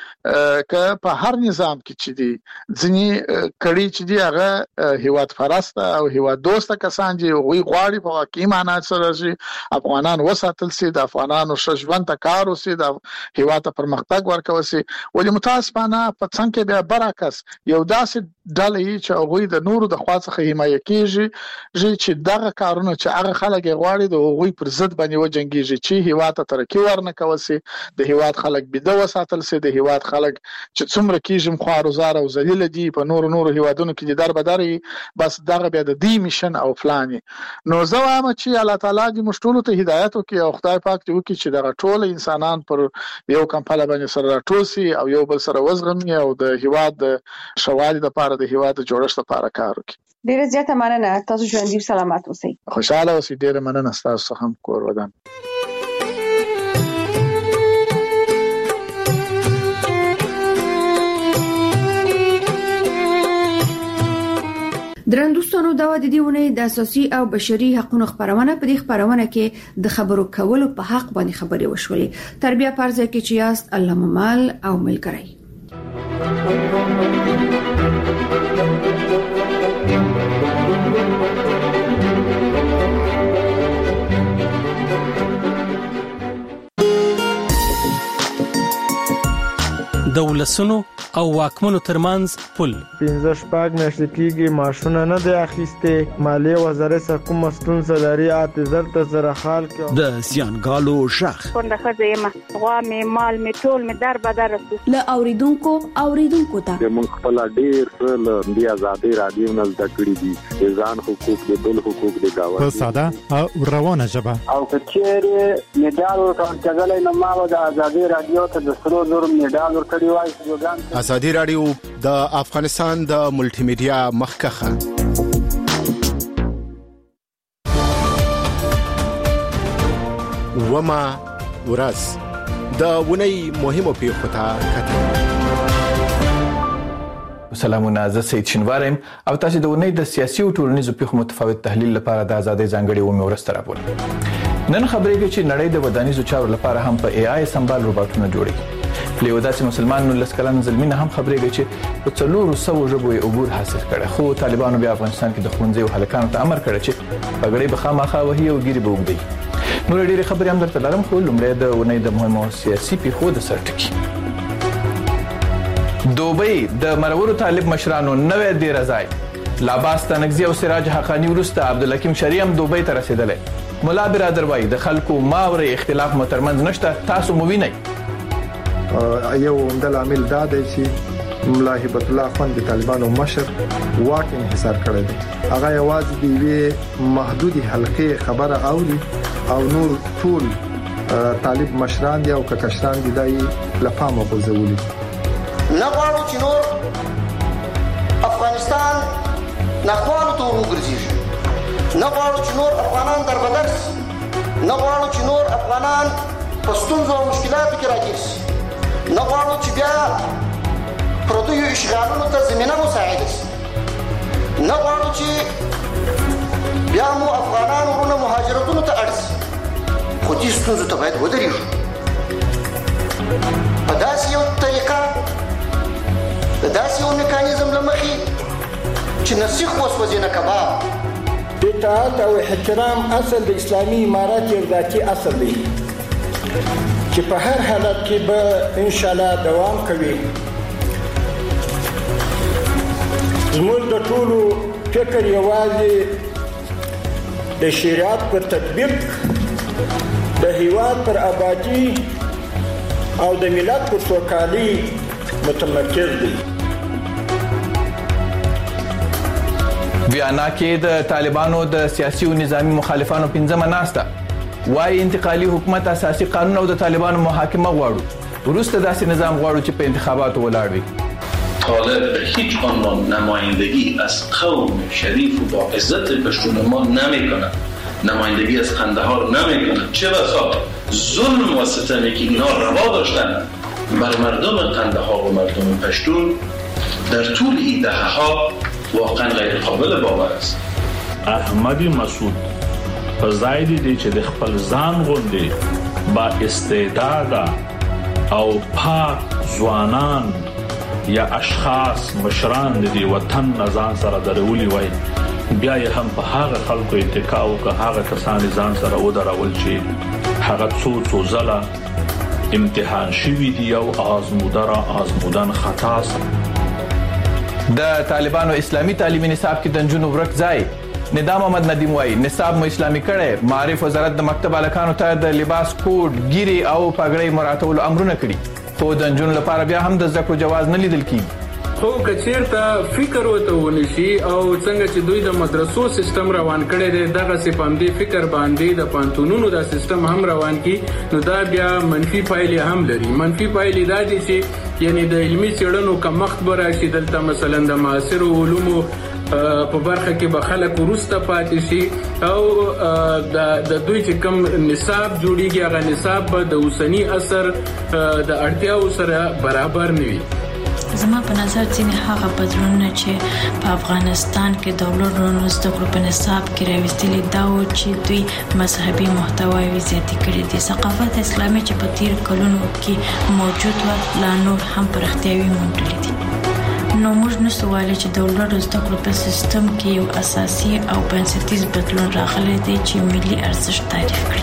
کې که په هر نظام کې چې دی ځینې کړي چې دی هغه هیواد پرسته او هیواد دوسته کسان دي، هغوی غواړي په واقعي معنا سره چې افغانان وساتل سي، د افغانانو ښه ژوند ته کار وسي، د هیواد ته پرمختګ ورکول سي. ولې متاسفانه په څنګ کې بیا برعکس یو داسې ډله یې چې هغوی د نورو د خوا څخه حمایه کېږي چې دغه کارونه چې هغه خلک یې غواړي د هغوی پر ضد باندې وجنګېږي چې هیواد ته ترقي ورنکول سي، د هیواد خلک بېده وساتل سي، د هیواد خلک چې څومره کېږي خوار وزار او ذلیله دي په نورو نورو هیوادونو کې دي دربدر یې، بس دغه بیا د دې میشن او پلان یې. نو زه وایم چې الله تعالی دې موږ ټولو ته هدایت وکړي او خدای پاک دې وکړي چې دغه ټول انسانان پر یو کمپاله باندې سره راټول سي او یو بل سره وزغمي او د هیواد د ښه والي لپاره، د هیواد د جوړښت لپاره کار وکړي. ډیره زیاته مننه. تاسو ژوندي سلامت اوسئ. خوشاله اوسئ. ډیره مننه تاسو هم کور ودان. درندوستانو دا د دیونه د اساسي او بشري حقوقو خبرونه په دې خبرونه کې د خبرو کولو په حق باندې خبرې وشولې. تربیه پرځه کې چې یاست الله ممال او ملګری. دولسونو او واکمنو ترمنځ پل پنځه شپږ میاشتې کېږي ماشونه نه دی اخیسته. مالیه وزارت څخه کوم ستونزه لري اته زر ته زره خال کې د زیانګالو شخ څنګه خزه ما غوا می مال می ټول می در بدر ل اوریدونکو اوریدونکو ته موږ خپل ډیر ل بیا آزادي رادیو نه زده کړی دي، ځان حقوق دي، بل حقوق دي گاوه په ساده او روانه ژبه. او کچېره میډال ورکړل نو ما د آزادي رادیو ته د سرو نور میډال ورکړی وای. آزادي رادیو د افغانستان د ملټي میډیا مخکخه وما ورځ د ونی مهمو پیښو ته کتل. سلامونه، زه سید شینوارم او تاسو د ونی د سیاسي او ټولنیزو پیښو متفاوت تحلیل لپاره د آزادۍ ځانګړي و مورسته راپور. نن خبرې کوي چې نړۍ د ودانیزو چارو لپاره هم په ای آی سمبال روباټونه جوړي. له وداسي مسلمانانو لسکلن زلمینه هم خبرې کوي چې په څلورو سوو ژبو عبور حاصل کړي، خو طالبانو بیا افغانستان کې د ښوونځي او هلکانو ته امر کړی چې پګړې به خامخا وهي او ګیري به وګدي. نو ډېرې خبرې هم درته لرم، خو لومړی د ونی د مهمو سیاسي پیښو د سر ټکي. دوبۍ د مرورو طالب مشرانو نوې ډیره ځای لاباس تنگزی او سراج حقانی ورسته عبدالحکیم شریم دوبۍ ته رسیدلی. مولا برادر وایي د خلکو ماورې اختلاف مترمنځ نشته، تاسو مو وینئ. یو عمده لامل دا دی چې ملا هیبت الله خان د طالبانو مشر واک انحصار کړی دی. هغه یوازې د یوې محدودي حلقې خبره اوري او نور ټول طالب مشران دي او ککشران دي دای لپاره غوځولي. نه غواړو چې نور افغانستان ناخوالو ته وګرځي، نه غواړو چې نور افغانان دربدر شي، نه غواړو چې نور افغانان په ستونزو او مشکلاتو کې راګیر شي، نه غواړو چې بیا پردیو اشغالونو ته زمینه مساعده شي، نه غواړو چې بیا مو افغانان ورونه مهاجرتونو ته اړ شي. خو دې ستونزو ته باید ودرېږو په داسې یو طریقه، د داسې یو میکانیزم له مخې چې نسیخ وسوځي نه کباب. اطاعت او احترام اصل د اسلامي امارت یو ذاتي اصل دی چې په هر حالت کې به ان شاء الله دوام کوي. زموږ د ټولو فکر یوازې د شریعت پر تطبیق، د هیواد پر آبادی او د ملت پر سوکالي متمرکز دی. ویانا کې د طالبانو د سیاسي او نظامی مخالفانو پنځمه ناسته وايي انتقالي حکومت اساسي قانون او د طالبانو محاکمه غواړو، وروسته داسې نظام غواړو چې په انتخاباتو ولاړ وي. طالب به هیچ عنوان نمایندگی از قوم شریف و با عزت پشتون ما نمیکنه، نمایندگی از قندهار نمیکنه. چه بسا ظلم و ستمی که اینا روا داشتن بر مردم قندهار و مردم پشتون در طول این دهه ها واقعا غیر قابل باور است. احمد مسعود په ځای دی چې د خپل ځان غوندې با استعداد او پاک ځوانان یا اشخاص مشران د وطن نظام سره درولي وای، بیا یې هم په هغه خلکو اتکا وکړه، هغه کسان ځان سره ودرول چې هغه څو څو ځله امتحان شوي دي او آزموده را آزمودن خطا سره. د طالبانو اسلامي تعلیمي نصاب کې د نجونو ورک ځای. ندام محمد ندیم وایي نصاب مو اسلامي کړي. معارف وزارت د مکتب الکانو ته د لباس کوډ، ګیري او پګړۍ مراتبولو امرونه کړي، خو د نجونو لپاره بیا هم د زده کړو جواز نه لیدل کیږي. خو کچیرته فکر وته ونشي او څنګه چې دوی د مدرسو سیستم روان کړي دي دغه سپم دي فکر باندې د پانتونونو د سیستم هم روان کی، نو دا بیا منفي پایلې هم لري. منفي پایلې دا دي چې یعنی د علمي څېړنو کمښت به راشي دلته، مثلا د معاصرو علومو په برخه کې به خلک وروسته پاتې شي او د دوی چې کوم نصاب جوړیږي هغه نصاب به د اوسني اثر د اړتیاو سره برابر نه وي. زما په نظر ځینې هغه بدلونونه چې په افغانستان کې د ولورونو زده کړو په نصاب کې راوستلي دا و چې دوی مذهبي محتواوې زیاتې کړي دي. ثقافت اسلامي چې په تیر کلونو کې موجود و لا نور هم پرختیاوي موندلي دي. نو موږ نشو ویلی چې د ولورو زده کړو په سیستم کې یو اساسي او بنسټیز بدلون راغلی دی چې ملي ارزښت تعریف کړي.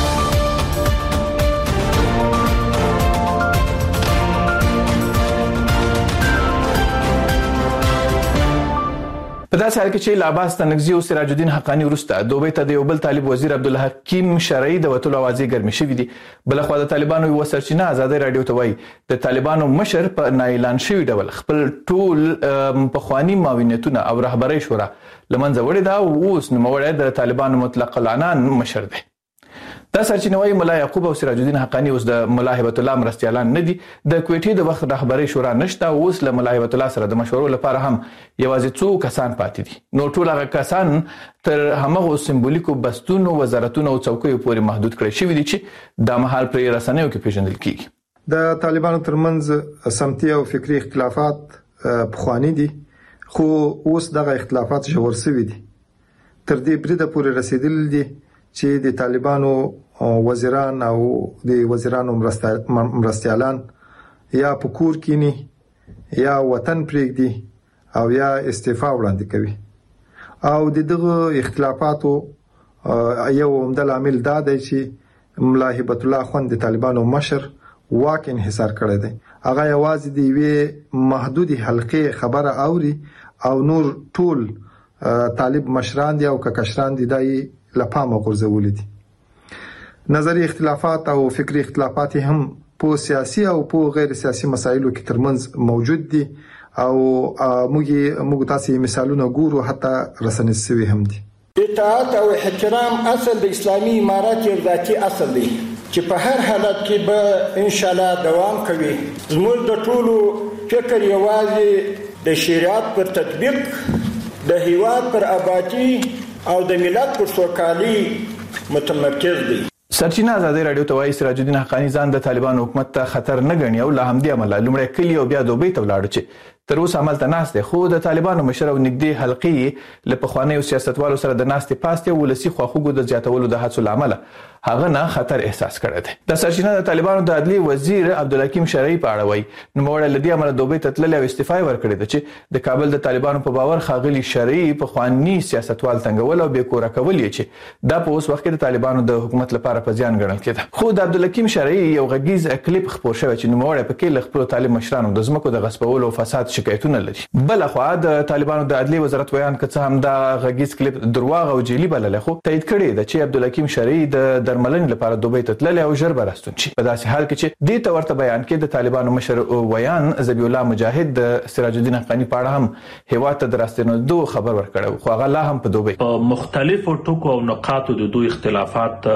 په داسې حال کې چې لاباس تنگزی او سراج الدین حقانی وروسته دوبۍ ته د یو بل طالب وزیر عبدالحکیم شرعي د وتلو اوازې ګرمې شوې دي. بلخوا د طالبانو یو سرچینه آزادۍ رادیو ته وایي د طالبانو مشر په نااعلان شوي ډول خپل ټول پخواني معاونیتونه او رهبرۍ شورا له منځه وړې ده او اوس نوموړی د طالبانو مطلق العنان مشر دی. دا سرچینه وايي ملا یعقوب او سراج الدین حقانی اوس د ملا هیبت الله مرستیالان نه دي. د کوټې د وخت رهبری شورا نشته. اوس له ملا هیبت الله سره د مشورو لپاره هم یوازې څو کسان پاتې دي. نو ټول هغه کسان تر همغه سمبولیکو بستونو وزارتونو او څوکیو پورې محدود کړي شوی دي چې د محل پر رسنیو کې پیژندل کیږي. د طالبانو ترمنځ سمتي او فکری اختلافات پخوانی دي، خو اوس دغه اختلافات ژور شوي دي. تر دې بریده پورې رسیدل دي چې د طالبانو وزیران او د وزیرانو مرستیالان یا پکور کینی یا وطن پرېږدي او یا استعفا وړاندې کوي. او د دغه اختلافاتو یو عمده عامل دا دی چې ملا هیبت الله خوند د طالبانو مشر واک انحصار کړی دی. هغه یوازې د یوې محدودي حلقې خبره اوري او نور ټول طالب مشران دي او ککشران دي دای لپامه غورځولې دي. نظری اختلافات او فکری اختلافات هم په سیاسي او په غیر سیاسي مسایلو کې ترمنځ موجود دي او موږ موږ تاسو مثالونه ګورو، حتی رسنۍ سوي هم دي. اطاعت او احترام اصل د اسلامي امارت یو ذاتي اصل دی چې په هر حالت کې به ان شاء الله دوام کوي. زموږ د ټولو فکر یوازې د شریعت پر تطبیق، د هیواد پر آبادی او د ملت پر سوکالي متمرکز دي. سرچینه ازادي رادیو ته وایي سراج الدین حقانی ځان د طالبانو حکومت ته خطر نه ګڼي او له همدې امله لومړی کلی او بیا دوبۍ ته ولاړ چې تر اوسه عمل ته ناست دی. خو د طالبانو مشر او نږدې حلقې له پخوانیو سیاستوالو سره د ناستې پاستې ولسی خواخوږو د زیاتولو د هڅو لامل هغه نه خطر احساس کړی دی. د سرچینه د طالبانو د عدلی وزیر عبدالحکیم شرعي په اړه وایي نوموړی له دې امله دوبۍ ته تللی او استعفا ورکړې ده چې د کابل د طالبانو په باور ښاغلي شرعي پخواني سیاستوال تنګول او بې کوره کول یې چې دا په اوس وخت کې د طالبانو د حکومت لپاره په زیان ګڼل کېده. خو د عبدالحکیم شرعي یو غږیز کلیپ خپور شوی چې نوموړی پکې له خپلو طالب مشرانو د ځمکو د غصبولو او فساد شکایتونه لري. بلخوا د طالبانو د عدلی وزارت ویان که څه هم دا غږیز کلیپ درواغ او جعلي بللی، خو تایید کړی ده چې عبدالحکیم شرعي د درملنې لپاره دوبۍ ته تللی او ژر به راستون شي. په داسې حال کې چې دې ته ورته بیان کې د طالبانو مشر ویان ذبیح الله مجاهد د سراج الدین حقانی په اړه هم هیواد ته د راستنېدو خبر ورکړی، خو هغه لا هم په دوبۍ. په مختلفو ټکو او نقاطو د دوی اختلافات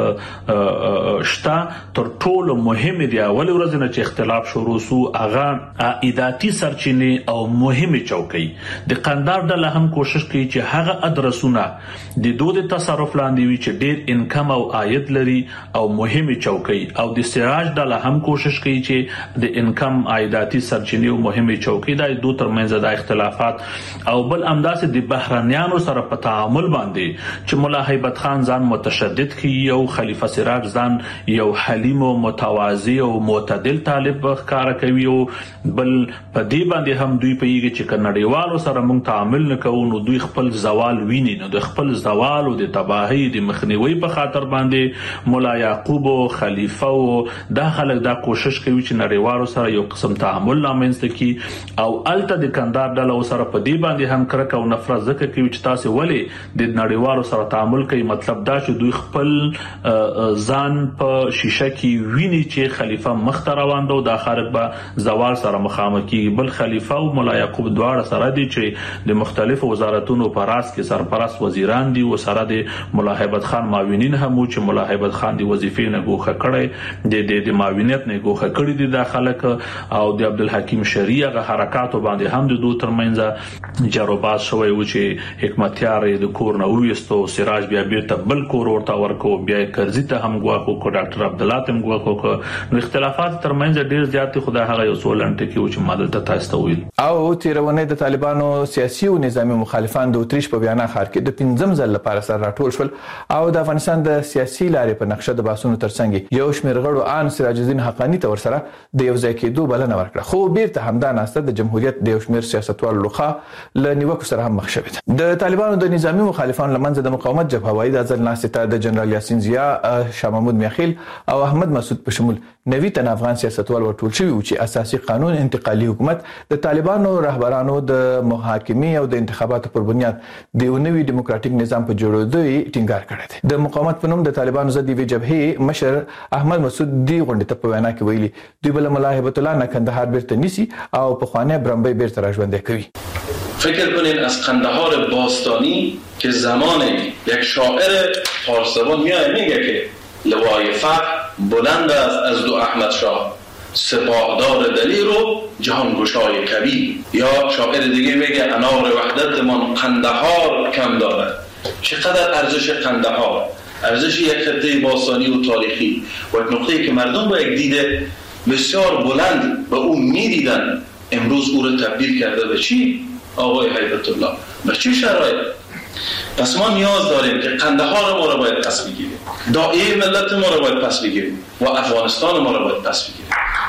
شته. تر ټولو مهم دی اول ورځ نه چې اختلاف شروع سو هغه عائداتي سرچینې او مهمه چوکۍ د قندار ډله هم کوشش کوي چې هغه ادرسونه د دوی د تصرف لاندې وي چې ډېر انکم او عاید لري او مهمه چوکۍ، او د سراج ډله هم کوشش کوي چې د انکم عائداتي سرچینې او مهمه چوکۍ د دوی ترمنځ د اختلافات او بل امداسه د بهرانيانو سره په تعامل باندې چې مولا هیبت خان ځان متشدد کی او خلیفہ سراج ځان یو حلیم او متواضع او معتدل طالب ښکار کوي، او بل په دې باندې هم دوی په یږي چې نړیوالو سره موږ تعامل نکوو نو دوی خپل زوال ویني، نو د خپل زوال او د تباہی د مخنیوي په خاطر باندې مولا یعقوب او خلیفہ او دا خلک دا کوشش کوي چې نړیوالو سره یو قسم تعامل لامنځته کی او الته د کندار ډله سره په دې باندې هم کرک او نفرت ذکر کوي چې تاسو ولې د نړیوالو سره تعامل کوي. مطلب دا چې دوی خپل ځان په شیشه کې ویني چې خلیفہ مخ ته روان دی او دا خلک به زوال سره مخامخ کیږي. بل خلیفہ او مولا یعقوب دواړه سره دي چې د مختلفو وزارتونو په راس کې سرپرست وزیران دي او سره د مولا هیبت خان معاونین هم چې مولا هیبت خان دی وظیفې نه ګوښه کړي د د معاونیت نه ګوښه کړي دي د خلک، او د عبدالحکیم شرعي هغه حرکات باندې هم د دوی ترمنځ جروباز شوی و چې حکمتیار د کور نه وېستو، سراج بیا بیرته بل کور ورته ورکو، بیا کرزي ته هم ګواکو کو ډاکټر عبد الله ته هم ګواکو. نو اختلافات ترمنځ ډیر زیات خدای هغه یو سولنټ کې و چې مدل ته تاسو ته ویل. او تیرونه د طالبانو سیاسي او نظامی مخالفان د اتریش په بیان خار کې د پنځم ځل لپاره سره راټول شول او د افغانستان د سیاسي لارې په نقشه د باسونو ترڅنګ یو شمېر غړو ان سراج الدین حقانی ته ورسره د یو ځای کېدو بلنه ورکړه، خو بیرته همدا ناسته د جمهوریت د یو شمېر سیاستوالو لخوا له نیوکو سره هم مخ شوې ده. د طالبانو د نظامی مخالفانو لمنځه د مقاومت جبهه وایي د ځل ناسته ته د جنرال یاسین ضیا، شاه محمود میاخیل او احمد مسعود په شمول نوي تن افغان سیاستوال ورټول شوي و چې اساسي قانون انتقالي حکومت د طالبانو رهبرانو د محاکمې او د انتخاباتو پر بنیاد د یو نوي ډیموکراټیک نظام په جوړېدو یې ټینګار کړی دی. د مقاومت په نوم د طالبانو ضد یوې جبهې مشر احمد مسعود دی غونډې ته په وینا کې ویلي دوی بل مولا هیبت الله نه کندهار بیرته نیسي او په خوانه برمبی بیرته راژوندی کوي. فکر کنین از قندهار باستانی که زمان یک شاعر فارسوان میاد میگه که لوای فقر بلند است از دو احمد شاه، سپاهدار دلیر و جهانگشای کبیر. یا شاعر دیگه میگه انار وحدت من قندهار کم دارد. چقدر ارزش قندهار، ارزش یک خطه باستانی و تاریخی و یک نقطه‌ای که مردم با یک دید بسیار بلند به او میدیدن، امروز او رو تبدیل کرده به چی؟ آقای هیبت الله، به چی شرایط؟ پس ما نیاز داریم که قندهار ما رو باید پس بگیریم، داعیه ملت ما رو باید پس بگیریم و افغانستان ما رو باید پس بگیریم.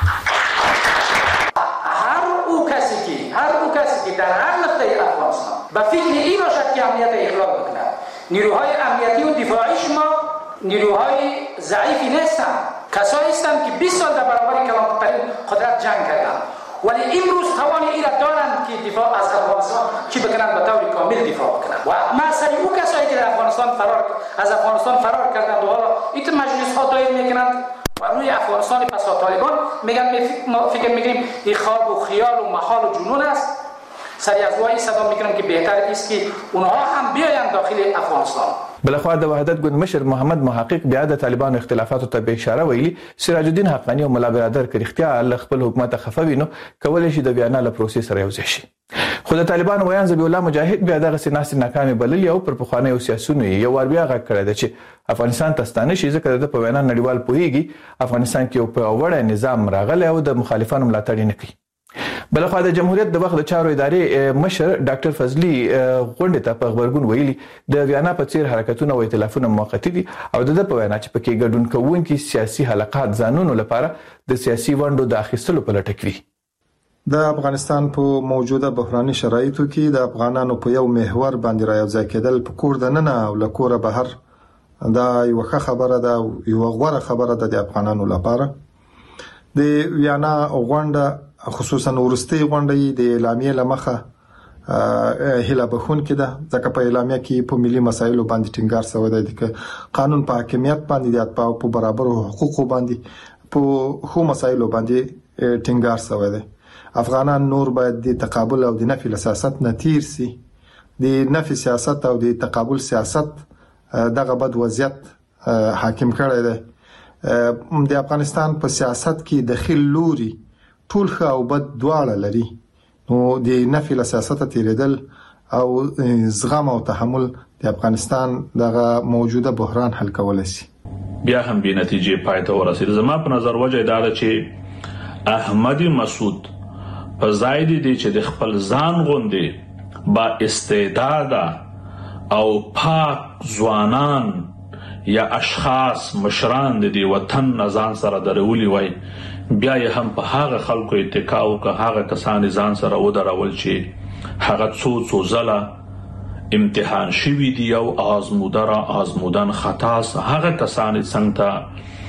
هر او کسی که هر او کسی که در هر نقطه افغانستان به فکر این باشد که امنیت اخلاق بکنه، نیروهای امنیتی و دفاعی شما نیروهای ضعیفی نیستند، کسایی هستند که بیست سال در برابر کلانترین قدرت جنگ کردند، ولی امروز توان این را دارند که دفاع از افغانستان چی بکنند به طور کامل دفاع بکنند. و مثلا او کسایی که در افغانستان فرار از افغانستان فرار کردند و حالا این مجلس ها دایر میکنند و روی افغانستان پس طالبان میگن ما فکر میکنیم این خواب و خیال و محال و جنون است. سری از وای صدا میکنم که بهتر است که اونها هم بیاین داخل افغانستان. بلخوا د وحدت ګوند مشر محمد محقق بیا د طالبان اختلافاتو ته به اشاره ویلي. سراج الدین حقانی او ملا برادر کرختیا ل خپل حکومت خفوینو کولای شي د بیان له پروسې سره یوځای شي. خو د طالبان ویان ذبیح الله مجاهد بیا دغه سیناسي ناکامي بللی او پر پخوانی سیاسيونو یو ور بیا غږ کړی دی چې افغانستان تستانه شي ځکه د په وینا نړیوال پوهیږي افغانستان کې یو په وړه نظام راغلی او د مخالفانو ملاتړ نه کوي. بلخوا د جمهوریت د وخت د چارو ادارې مشر ډاکټر فضلی غونډه ته په خبرګون ویلي د ویانا په څیر حرکتونه او ائتلافونه موقتی دي او د په وینا چې پکې ګډون کوونکي سیاسي حلقات ځانونو لپاره د سیاسي ونډو د اخیستلو په لټه کې وي. د افغانستان په موجوده بحراني شرایطو کې د افغانانو په یو محور باندې راځي کېدل په کور د ننه او لکوره بهر دا یو ښه خبره ده، یو غوړه خبره ده د افغانانو لپاره. د ویانا غونډه خصوصا ورستي غونډې د اعلامیې لمخه هله بخون کې ده، ځکه په اعلامیه کې په ملي مسایلو باندې ټینګار شوی دی چې قانون په حاکمیت باندې د په برابر حقوقو باندې په خو مسایلو باندې ټینګار شوی دی. افغانان نور باید د تقابل او د نفي سیاست نه تیر سي. د نفي سیاست او د تقابل سیاست دغه بد وضعیت حاکم کړی دی. د افغانستان په سیاست کې داخل لوري ټول ښه او بد دواړه لري، نو د نفي له سیاست تیریدل او زغم او تحمل د افغانستان دغه موجوده بحران حل کولای شي. بیا هم به نتیجې پای ته ورسېد. زما په نظر وجه دا ده چې احمد مسعود په ځای دی چې د خپل ځان غوندې با استعداد او پاک ځوانان یا اشخاص مشران د دې وطن نزان سره درولي وای، بیا یې هم په هغه خلکو اتکا او که هغه کسان ځان سره ودرول چې هغه څو څو ځله امتحان شوي دي او آزموده را آزمودن خطاس هغه کسان څنګه ته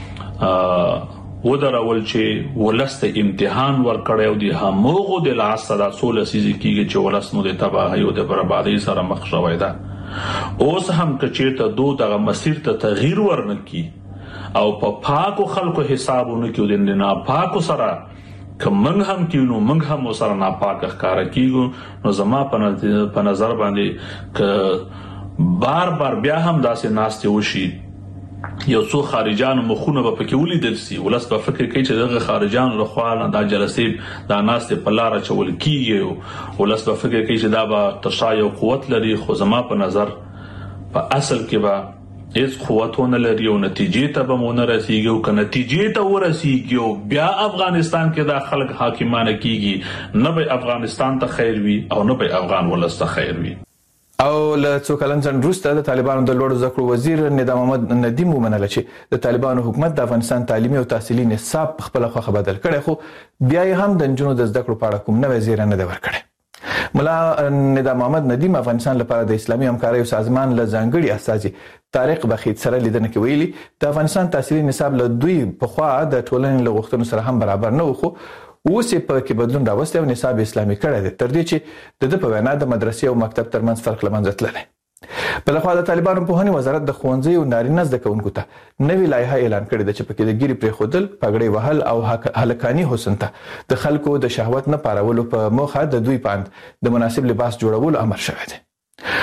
ودرول چې ولست امتحان ورکړی او د همغو د لاس سره څو لسیزې کېږي چې ولست نو د تباهۍ او د بربادۍ سره مخ شوی ده. اوس هم که چېرته دو دغه مسیر ته تغییر ورنکړي او په پا پاکو خلکو حسابونه کې د ناپاکو سره که موږ هم کینو موږ هم سره ناپاک ښکاره کیږو، نو زما په نظر باندې که بار بار بیا هم داسې ناستې وشي یو څو خارجانو مخونه به پکې ولیدل سي، ولس به فکر کوي چې دغه خارجانو لخوا نه دا جلسې دا ناستې په لاره چول کیږي، ولس به فکر کوي چې دا به تشای او قوت لري، خو زما په نظر په اصل کې به هیڅ قوتونه لري او نتیجې ته به مونږ رسیږي او که نتیجې ته ورسیږي او بیا افغانستان کې دا خلک حاکمانه کیږي، نه به افغانستان ته خیر وي او نه به افغان ولس ته خیر وي. او له څو کلن ځنډ وروسته د طالبانو د لوړو زده کړو وزیر ندا محمد ندیم ومنله چې د طالبانو حکومت د افغانستان تعلیمي او تحصیلي نصاب په خپله خوښه بدل کړی، خو بیا یې هم د نجونو د زده کړو په اړه کوم نوی زیری نه دی ورکړی. ملا ندا محمد ندیم افغانستان لپاره د اسلامي همکارۍ او سازمان له ځانګړي استازي طارق بخیت سره لیدنه کې ویلي د افغانستان تحصیلي نصاب له دوی پخوا د ټولنې له غوښتنو سره هم برابر نه و، خو اوس په کې بدلون راوستی او نصاب اسلامي کړی دی، تر دې چې د ده په وینا د مدرسې او مکتب ترمنځ فرق له منځه تللی. بلخوا د طالبانو پوهنې وزارت د ښوونځیو نارینه زده کوونکو ته نوې لایحه اعلان کړې ده چې پکې د ګیرې پرېښودل، پګړۍ وهل او هلکاني حسن ته د خلکو د شهوت نه پارولو په موخه د دوی په اند د مناسب لباس جوړولو امر شوی دی.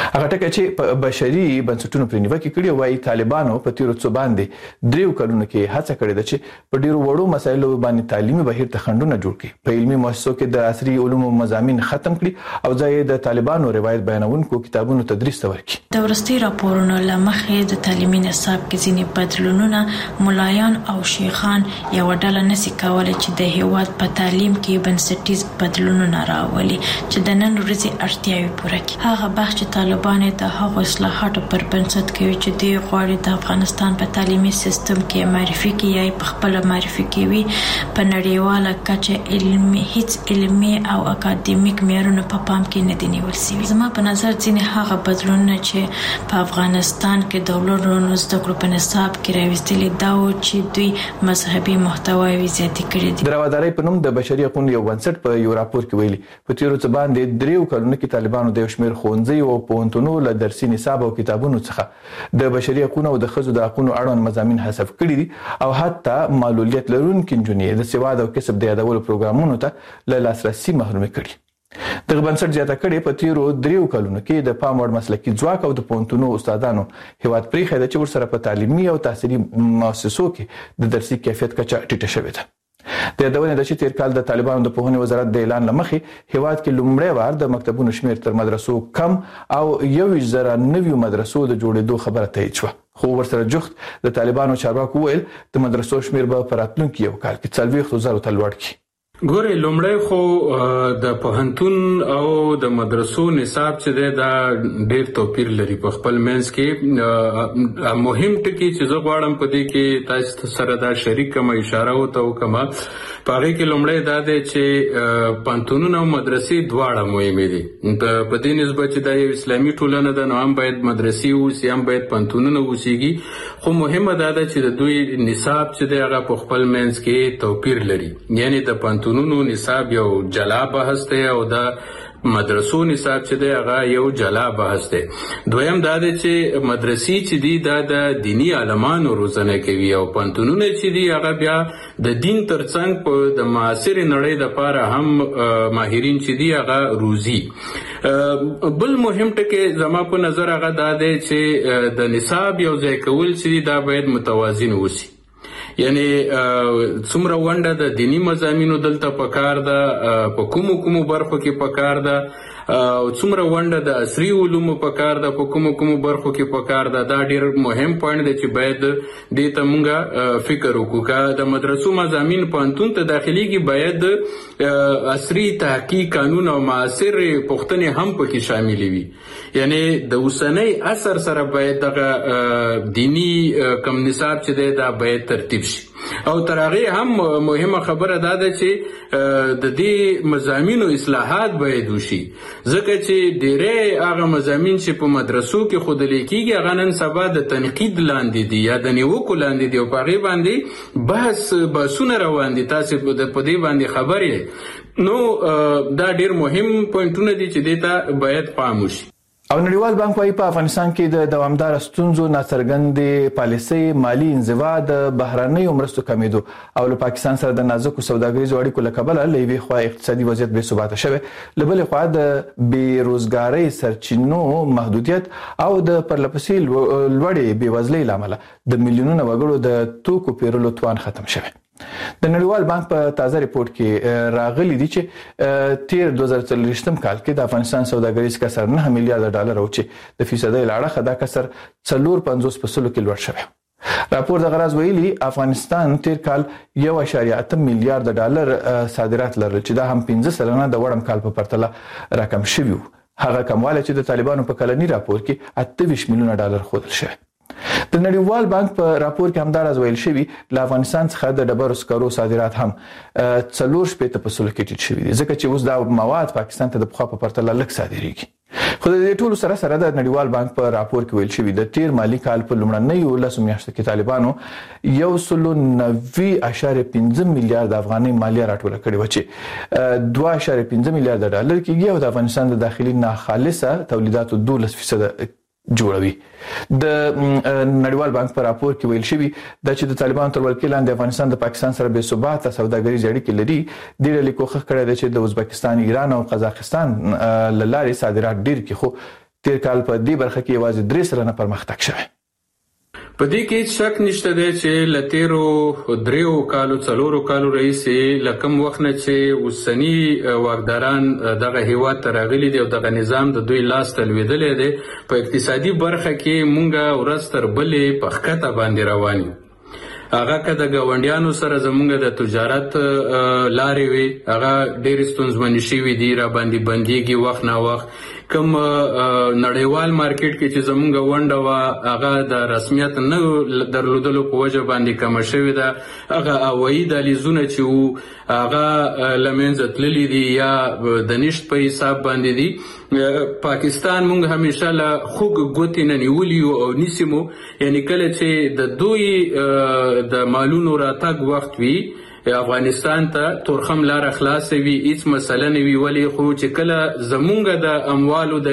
هغه ټکه چې په بشري بنسټونو پر نیوکه کړي وایي طالبانو په تیرو څو باندې دریو کلونو کې هڅه کړې ده چې په ډیرو وړو مسایلو باندې تعلیمي بهیر ته خنډونه جوړ کړي، په علمي مؤسسو کې د عصري علومو مضامین ختم کړي او ځای د طالبانو روایت بیانونکو کتابونو تدریس ته ورکړي. د ورستي راپورونو لمخې د تعلیمي نصاب کې ځینې بدلونونه ملایان او شیخان یو ډله نسی کولای چې د هیواد په تعلیم کې بنسټیز بدلونونه راولي چې د نن ورځې اړتیاوې پوره کړي. هغه بحث چې طالبان د هغو اصلاحاتو پر بنسټ کوي چې دوی غواړي د افغانستان په تعلیمي سیستم کې معرفي کوي یا په خپل معرفي کوي په نړیواله کچه علمي هیڅ علمي او اکاډمیک معیارونه په پام کې نه دي نیول شوي. زما په نظر ځینې هغه بدلونونه چې په افغانستان کې د ولورونو زده کړو په نصاب کې راوستلي دا و چې دوی مذهبي محتواوې زیاتې کړې دي. د روادارۍ په نوم د بشري حقوقو یو بنسټ په یو راپور کې ویلي په تیرو څه باندې دریو کلونو کې طالبانو د یو شمېر ښوونځیو او پوهنتونونو له درسي نصاب او کتابونو څخه د بشري حقوقو او د ښځو د حقوقو اړوند مضامین حذف کړي دي او حتی معلولیت لرونکي نجونې د سواد او کسب د یادولو پروګرامونو ته له لاسرسي محروم کړي. دغه بنسټ زیاته کړي په تیرو دریو کلونو کې د پام وړ مسلکي ځواک او د پوهنتونونو استادانو هیواد پرېښی ده چې ورسره په تعلیمي او تحصیلي مؤسسو کې د درسي کیفیت کچه ټیټه شوې ده. د یادونه ده چې تیر کال د طالبانو د پوهنې وزارت د اعلان لمخې هیواد کې لومړی وار د مکتبونو شمیر تر مدرسو کم او یوویشت زره نویو مدرسو د جوړېدو خبره تایید شوه، خو ورسره جوخت د طالبانو چارواکو وویل د مدرسو شمیر به په راتلونکي یو کال کې څلوېښتو زرو ته لوړ کړي. ګورې لومړی خو د پوهنتون او د مدرسو نصاب چې دی دا ډېر توپیر لري په خپل منځ کې. مهم ټکي چې زه غواړم په دې کې تاسو سره دا شریک کوم اشاره وته وکم په هغې کې لومړی دا دی چې پوهنتونونه او مدرسې دواړه مهمې دي. په دې نسبت چې دا یو اسلامي ټولنه ده نو هم باید مدرسې اوسي هم باید پوهنتونونه اوسیږي، خو مهمه دا ده چې د دوی نصاب چې دی هغه په خپل منځ کې توپیر لري. یعنی د پوهنتون نونو نصاب یو جلا بحث دی او دا مدرسو نصاب چې دی هغه یو جلا بحث دی. دویم دا دی چې مدرسې چې دی دا د دینی عالمانو روزنه کوي او پوهنتونونه چې دی هغه بیا د دین ترڅنګ په د معاصر نړۍ لپاره هم ماهرین چې دی هغه روزي. بل مهم ټکی زما په نظر هغه دا دی چې د نصاب یو ځای کول چې دا باید متوازن وسی. یعنی څومره ونډه د دینی مضامینو دلته پکار ده، په کومو کومو برخو کې پکار ده، او څومره ونډه د عصري علومو پکار ده، په کومو کومو برخو کې پکار ده. دا ډېر مهم پوینټ دی چې باید دې ته موږ فکر وکړو. که د مدرسو مضامین پوهنتون ته داخليږي باید عصري تحقیق قانون او معاصر پوښتنې هم پکې شاملې وي. یعنی د اوسنۍ عصر سره باید دغه دینی کم نصاب چې دی دا باید ترتیب شي. او تر هغې هم مهمه خبره دا ده چې د دې مضامینو اصلاحات باید وشي، ځکه چې ډېری هغه مضامین چې په مدرسو کې ښودلی کېږي هغه نن سبا د تنقید لاندې دي یا د نیوکو لاندې دي او په هغې باندې بحث بحثونه روان دي. تاسې په دې باندې خبر یې. نو دا ډېر مهم پوینټونه دي چې دې ته باید پام وشي. او نړیوال بانک وايي په افغانستان کې د دوامدار ستونزو ناڅرګندې پالیسۍ، مالی انزوا، د بهرنیو مرستو کمیدو او له پاکستان سره د نازکو سوداګریزو اړیکو له کبله له یوې خوا اقتصادي وضعیت بې ثباته شوی، له بلې خوا د بېروزګارۍ سرچینو محدودیت او د پرلپسې لوړې بېوزلۍ له امله د میلیونونو وګړو د توکو پیرلو توان ختم شوی. د نړیوال بانک په تازه ریپورت کې راغلي دي چې تیر دوه زره څلوېښتم کال کې د افغانستان سوداګریز کسر نه میلیارډ ډالر او چې د فیصدۍ له اړخه دا کسر څلور پنځوس په سلو کې لوړ شوی. راپور دغه راز ویلي افغانستان تیر کال یو اعشاریه اته میلیارډ ډالر صادرات لرل چې دا هم پنځه سلنه د وړم کال په پرتله راکم شوی و. هغه کموالی چې د طالبانو په کلني راپور کې اته ویشت میلیونه ډالر ښودل شوی. د نړیوال بانک په راپور کې همداراز ویل شوي له افغانستان څخه د ډبرو سکرو صادرات هم څلور شپېته په سلو کې ټیټ شوي دي، ځکه چې اوس دا مواد پاکستان ته د پخوا په پرتله لږ صادریږي. خو د دې ټولو سره سره د نړیوال بانک په راپور کې ویل شوي د تیر مالي کال په لومړنیو لسو میاشتو کې طالبانو یو سلو نوي اعشاریه پنځه میلیارډ افغانۍ مالیه راټوله کړې وه چې دوه اعشاریه پنځه میلیارډ ډالر کېږي او د افغانستان د داخلي ناخالصه تولیداتو دولس فیصده جوړوي. د نړیوال بانک په راپور کې ویل شوي دا چې د طالبانو تر ولکې لاندې افغانستان د پاکستان سره بې ثباته سوداګریزې اړیکې لري. دې ډلې کوښښ کړی دی چې د ازبکستان، ایران او قزاقستان له لارې صادرات ډېر کړي، خو تیر کال په دې برخه کې یوازې درې سلنه پرمختګ شوی. په دې کې شک نشته دی چې لتیرو دریو کالو څلورو کالو رئیسي لکم وخت نه چې اوسنی واکداران دغه هیواد ته راغلي دي او دغه نظام د دوی لاس ته لوېدلی دی په اقتصادي برخه کې مونږه ورځ تر بلې په ښکته باندې روان یو. هغه که د ګاونډیانو سره زمونږ د تجارت لارې وي هغه ډېرې ستونزمنې شوي دي را باندې بندېږي وخت نه وخت. کوم نړیوال مارکیټ کې چې زمونږ ونډه وه هغه د رسمیت نه درلودلو په وجه باندې کمه شوې ده. هغه هوایي دهلیزونه چې وو هغه له منځه تللي دي یا د نشت په حساب باندې دي. پاکستان مونږ همیشه له خوږ ګوتې نه نیولي یو او نیسي مو، یعنې کله چې د دوی د مالونو راتګ وخت وي افغانستان ته تورخم لاره خلاصه وي، هیڅ مسله نه وي. ولې خو چې کله زمونږ د اموالو د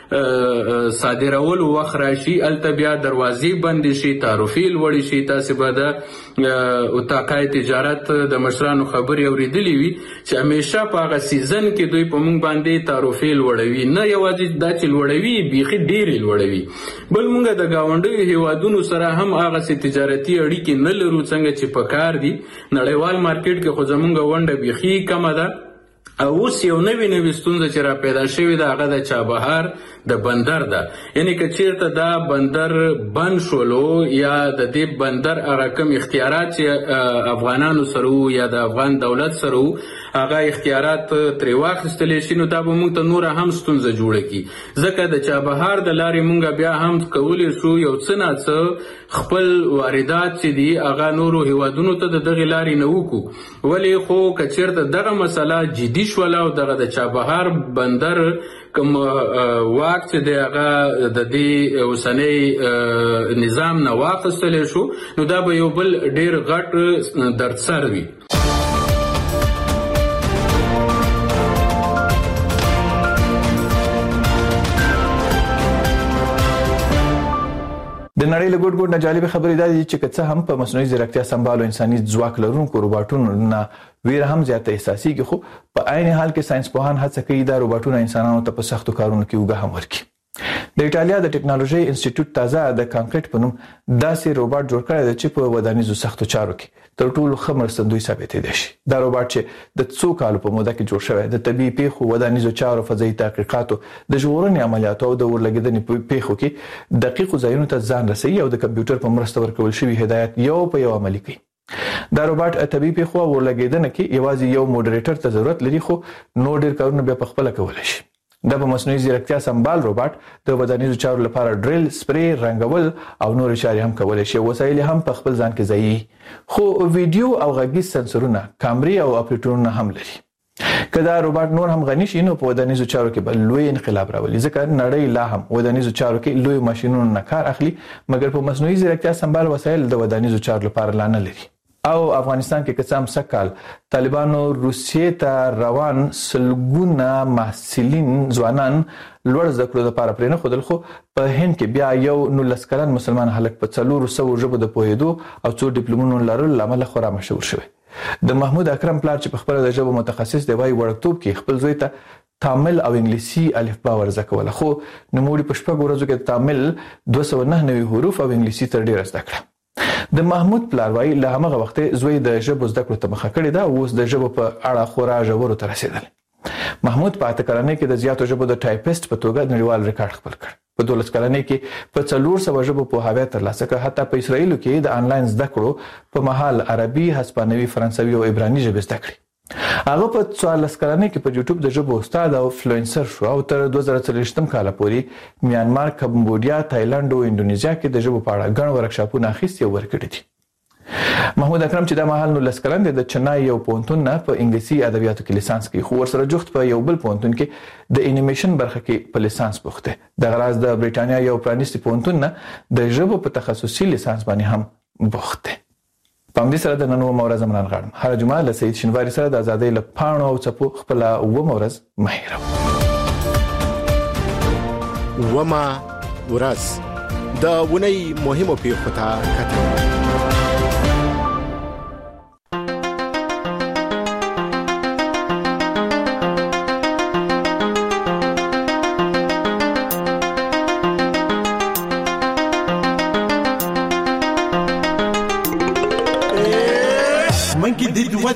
صادرولو وخت راشي هلته بیا دروازې بندې شي، تعرفې لوړې شي. تاسې به د اتاقای تجارت د مشرانو خبرې اورېدلې وي چې همیشه په هغه سیزن کې دوی په مونږ باندې تعرفې لوړوي. نه یوازې دا چې لوړوي بیخي ډېرې لوړوي. بل مونږ د ګاونډیو هیوادونو سره هم هغسې تجارتي اړیکې نه لرو څنګه چې په کار دي. نړیوال مارکیټ کې خو زمونږ ونډه بیخي کمه ده. او اوس یو نوې نوې ستونزه چې را پیدا شوې ده هغه د چابهار د بندر ده. یعنې که چیرته دا بندر بند شولو یا د دې بندر هغه کم اختیارات چې افغانانو سره وو یا د افغان دولت سره وو هغه اختیارات ترې واخیستلی شي نو دا به موږ ته نوره هم ستونزه جوړه کړي. ځکه د چابهار د لارې موږ بیا هم کولی شو یو څه ناڅه خپل واردات چې دي هغه نورو هیوادونو ته د دغې لارې نه وکړو. ولې خو که چیرته دغه مسله جدي شوله او دغه د چابهار بندر کوم واک چې دی هغه د دې اوسنی نظام نه واخیستلی شو نو دا به یو بل ډېر غټ دردسر وي. د نړۍ له ګوټ ګوټ نه جالبې خبرې دا دي چې که څه هم په مصنوعي ځیرکتیا سمبالو انساني ځواک لرونکو روباټونو نه ویره هم زیاته احساسېږي، خو په عین حال کې ساینسپوهان هڅه کوي دا روباټونه انسانانو ته په سختو کارونو کې اوږه هم ورکړي. د ایټالیا د ټکنالوژي انسټیټیوټ تازه د کانکریټ په نوم داسې روباټ جوړ کړی دی چې په ودانیزو سختو چارو کې تر ټولو ښه مرستندوی ثابتېدی شي. دا روباټ چې د څو کالو په موده کې جوړ شوی د طبیعي پیښو، ودانیزو چارو، فضایي تحقیقاتو، د ژغورنې عملیاتو او د اورلګېدنې پیښو کې دقیقو ځایونو ته ځان رسوي او د کمپیوټر په مرسته ورکول شوي هدایت یو په یو عملي کوي. دا روباټ طبیعي پیښو او اورلګېدنه کې یوازې یو موډریټر ته ضرورت لري، خو نور ډېر کارونه بیا په خپله کولی شي. دا په مصنوعي ځیرکتیا سمبال روباټ د ودانیزو چارو لپاره ډریل، سپری، رنګول او نور چارې هم کولی شي. وسایل هم په خپل ځان کې ځایي، خو ویډیو او غږیز سنسورونه، کامرې او اپریټورونه هم لري. که دا روباټ نور هم غني شي نو په ودانیزو چارو کې به لوی انقلاب راولي، ځکه نړۍ لا هم ودانیزو چارو کې لوی ماشینونو نه کار اخلي، مګر په مصنوعي ځیرکتیا سمبال وسایل د ودانیزو چارو لپاره لا نه لري. او افغانستان کې که څه هم سږ طالبانو روسیې ته روان سلګونه محصلین ځوانان لوړ زده کړو لپاره پرې نه ښودل، خو په هند کې بیا یو نولس کلن مسلمان هلک په څلورو سوو ژبو د پوهېدو او څو ډیپلومونو لرلو له امله خورا مشهور شوی. د محمود اکرم پلار چې په خپله د ژبو متخصص دی وایي وړکتوب کې خپل زوی ته تامل او انګلیسي الفبا ورزده کوله، خو نوموړي په شپږو ورځو کې تامل دوه سوه نهه نوي حروف او انګلیسي تر ډېره زده کړه. د محمود پلار وایي له همغه وخته زوی د ژبو زده کړو ته مخه کړې ده او اوس د ژبو په اړه خورا ژورو ته رسېدلی. محمود په اته کلنۍ کې د زیاتو ژبو د ټایپسټ په توګه نړیوال ریکارډ خپل کړ. په دولس کلنۍ کې په څلور سوه ژبو پوهاوی ترلاسه کړ. حتی په اسرائیلو کې د آنلاین زده کړو په مهال عربي، هسپانوي، فرانسوي او عبراني ژبې زده کړې. هغه په څوارلس کلنۍ کې په یوټیوب د ژبو استاد او فلوئنسر شو او تر دوه زره څلوېښتم کاله پورې میانمار، کمبودیا، تایلند او انډونیزیا کې د ژبو په اړه ګڼ ورکشاپونه اخیستي او ورکړي دي. محمود اکرم چې دا مهال نولس کلن دی د چنای یو پوهنتون نه په انګلیسي ادبیاتو کې لیسانس کوي، خو ورسره جفت په یو بل پوهنتون کې د انیمیشن برخه کې په لیسانس بوخت دی. دغه راز د بریټانیا یو پرانیستي پوهنتون نه د ژبو په تخصصي لیسانس باندې هم بوخت دی. په همدې سره د نن اوومه ورځ مننه غواړم. هره جمعه له سید شینواري سره د ازادۍ له پاڼو او څپو خپله اوومه ورځ مه هېروه. اوومه ورځ د اونۍ مهمو پیښو ته کتل.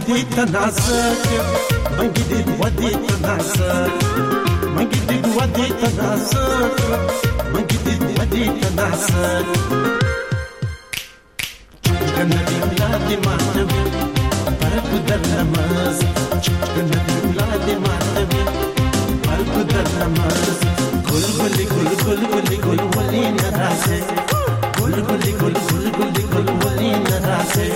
ودي تناسك من جديد ودي تناسك من جديد ودي تناسك من جديد ودي تناسك كنا في ولادي ما تبي فرق درمز كنا في ولادي ما تبي فرق درمز كل كل كل كل كل كل ولي نراسي كل كل كل كل كل كل ولي نراسي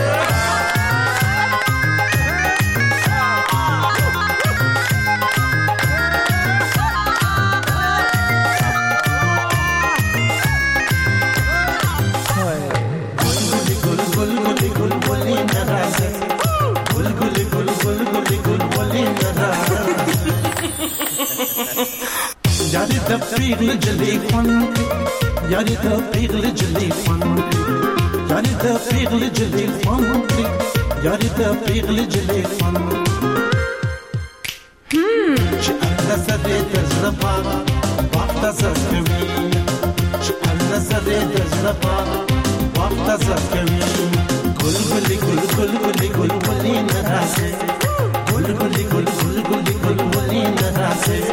यारी तफरीक जली फंक यारी तफरीक जली फंक यारी तफरीक जली फंक यारी तफरीक जली फंक हम अल्लाह सदे तजरबा वक्त सस्कवी अल्लाह सदे तजरबा वक्त सस्कवी गुल गुली गुल गुल गुली गुल गुली नरासे गुल गुली गुल गुल गुली गुल गुली नरासे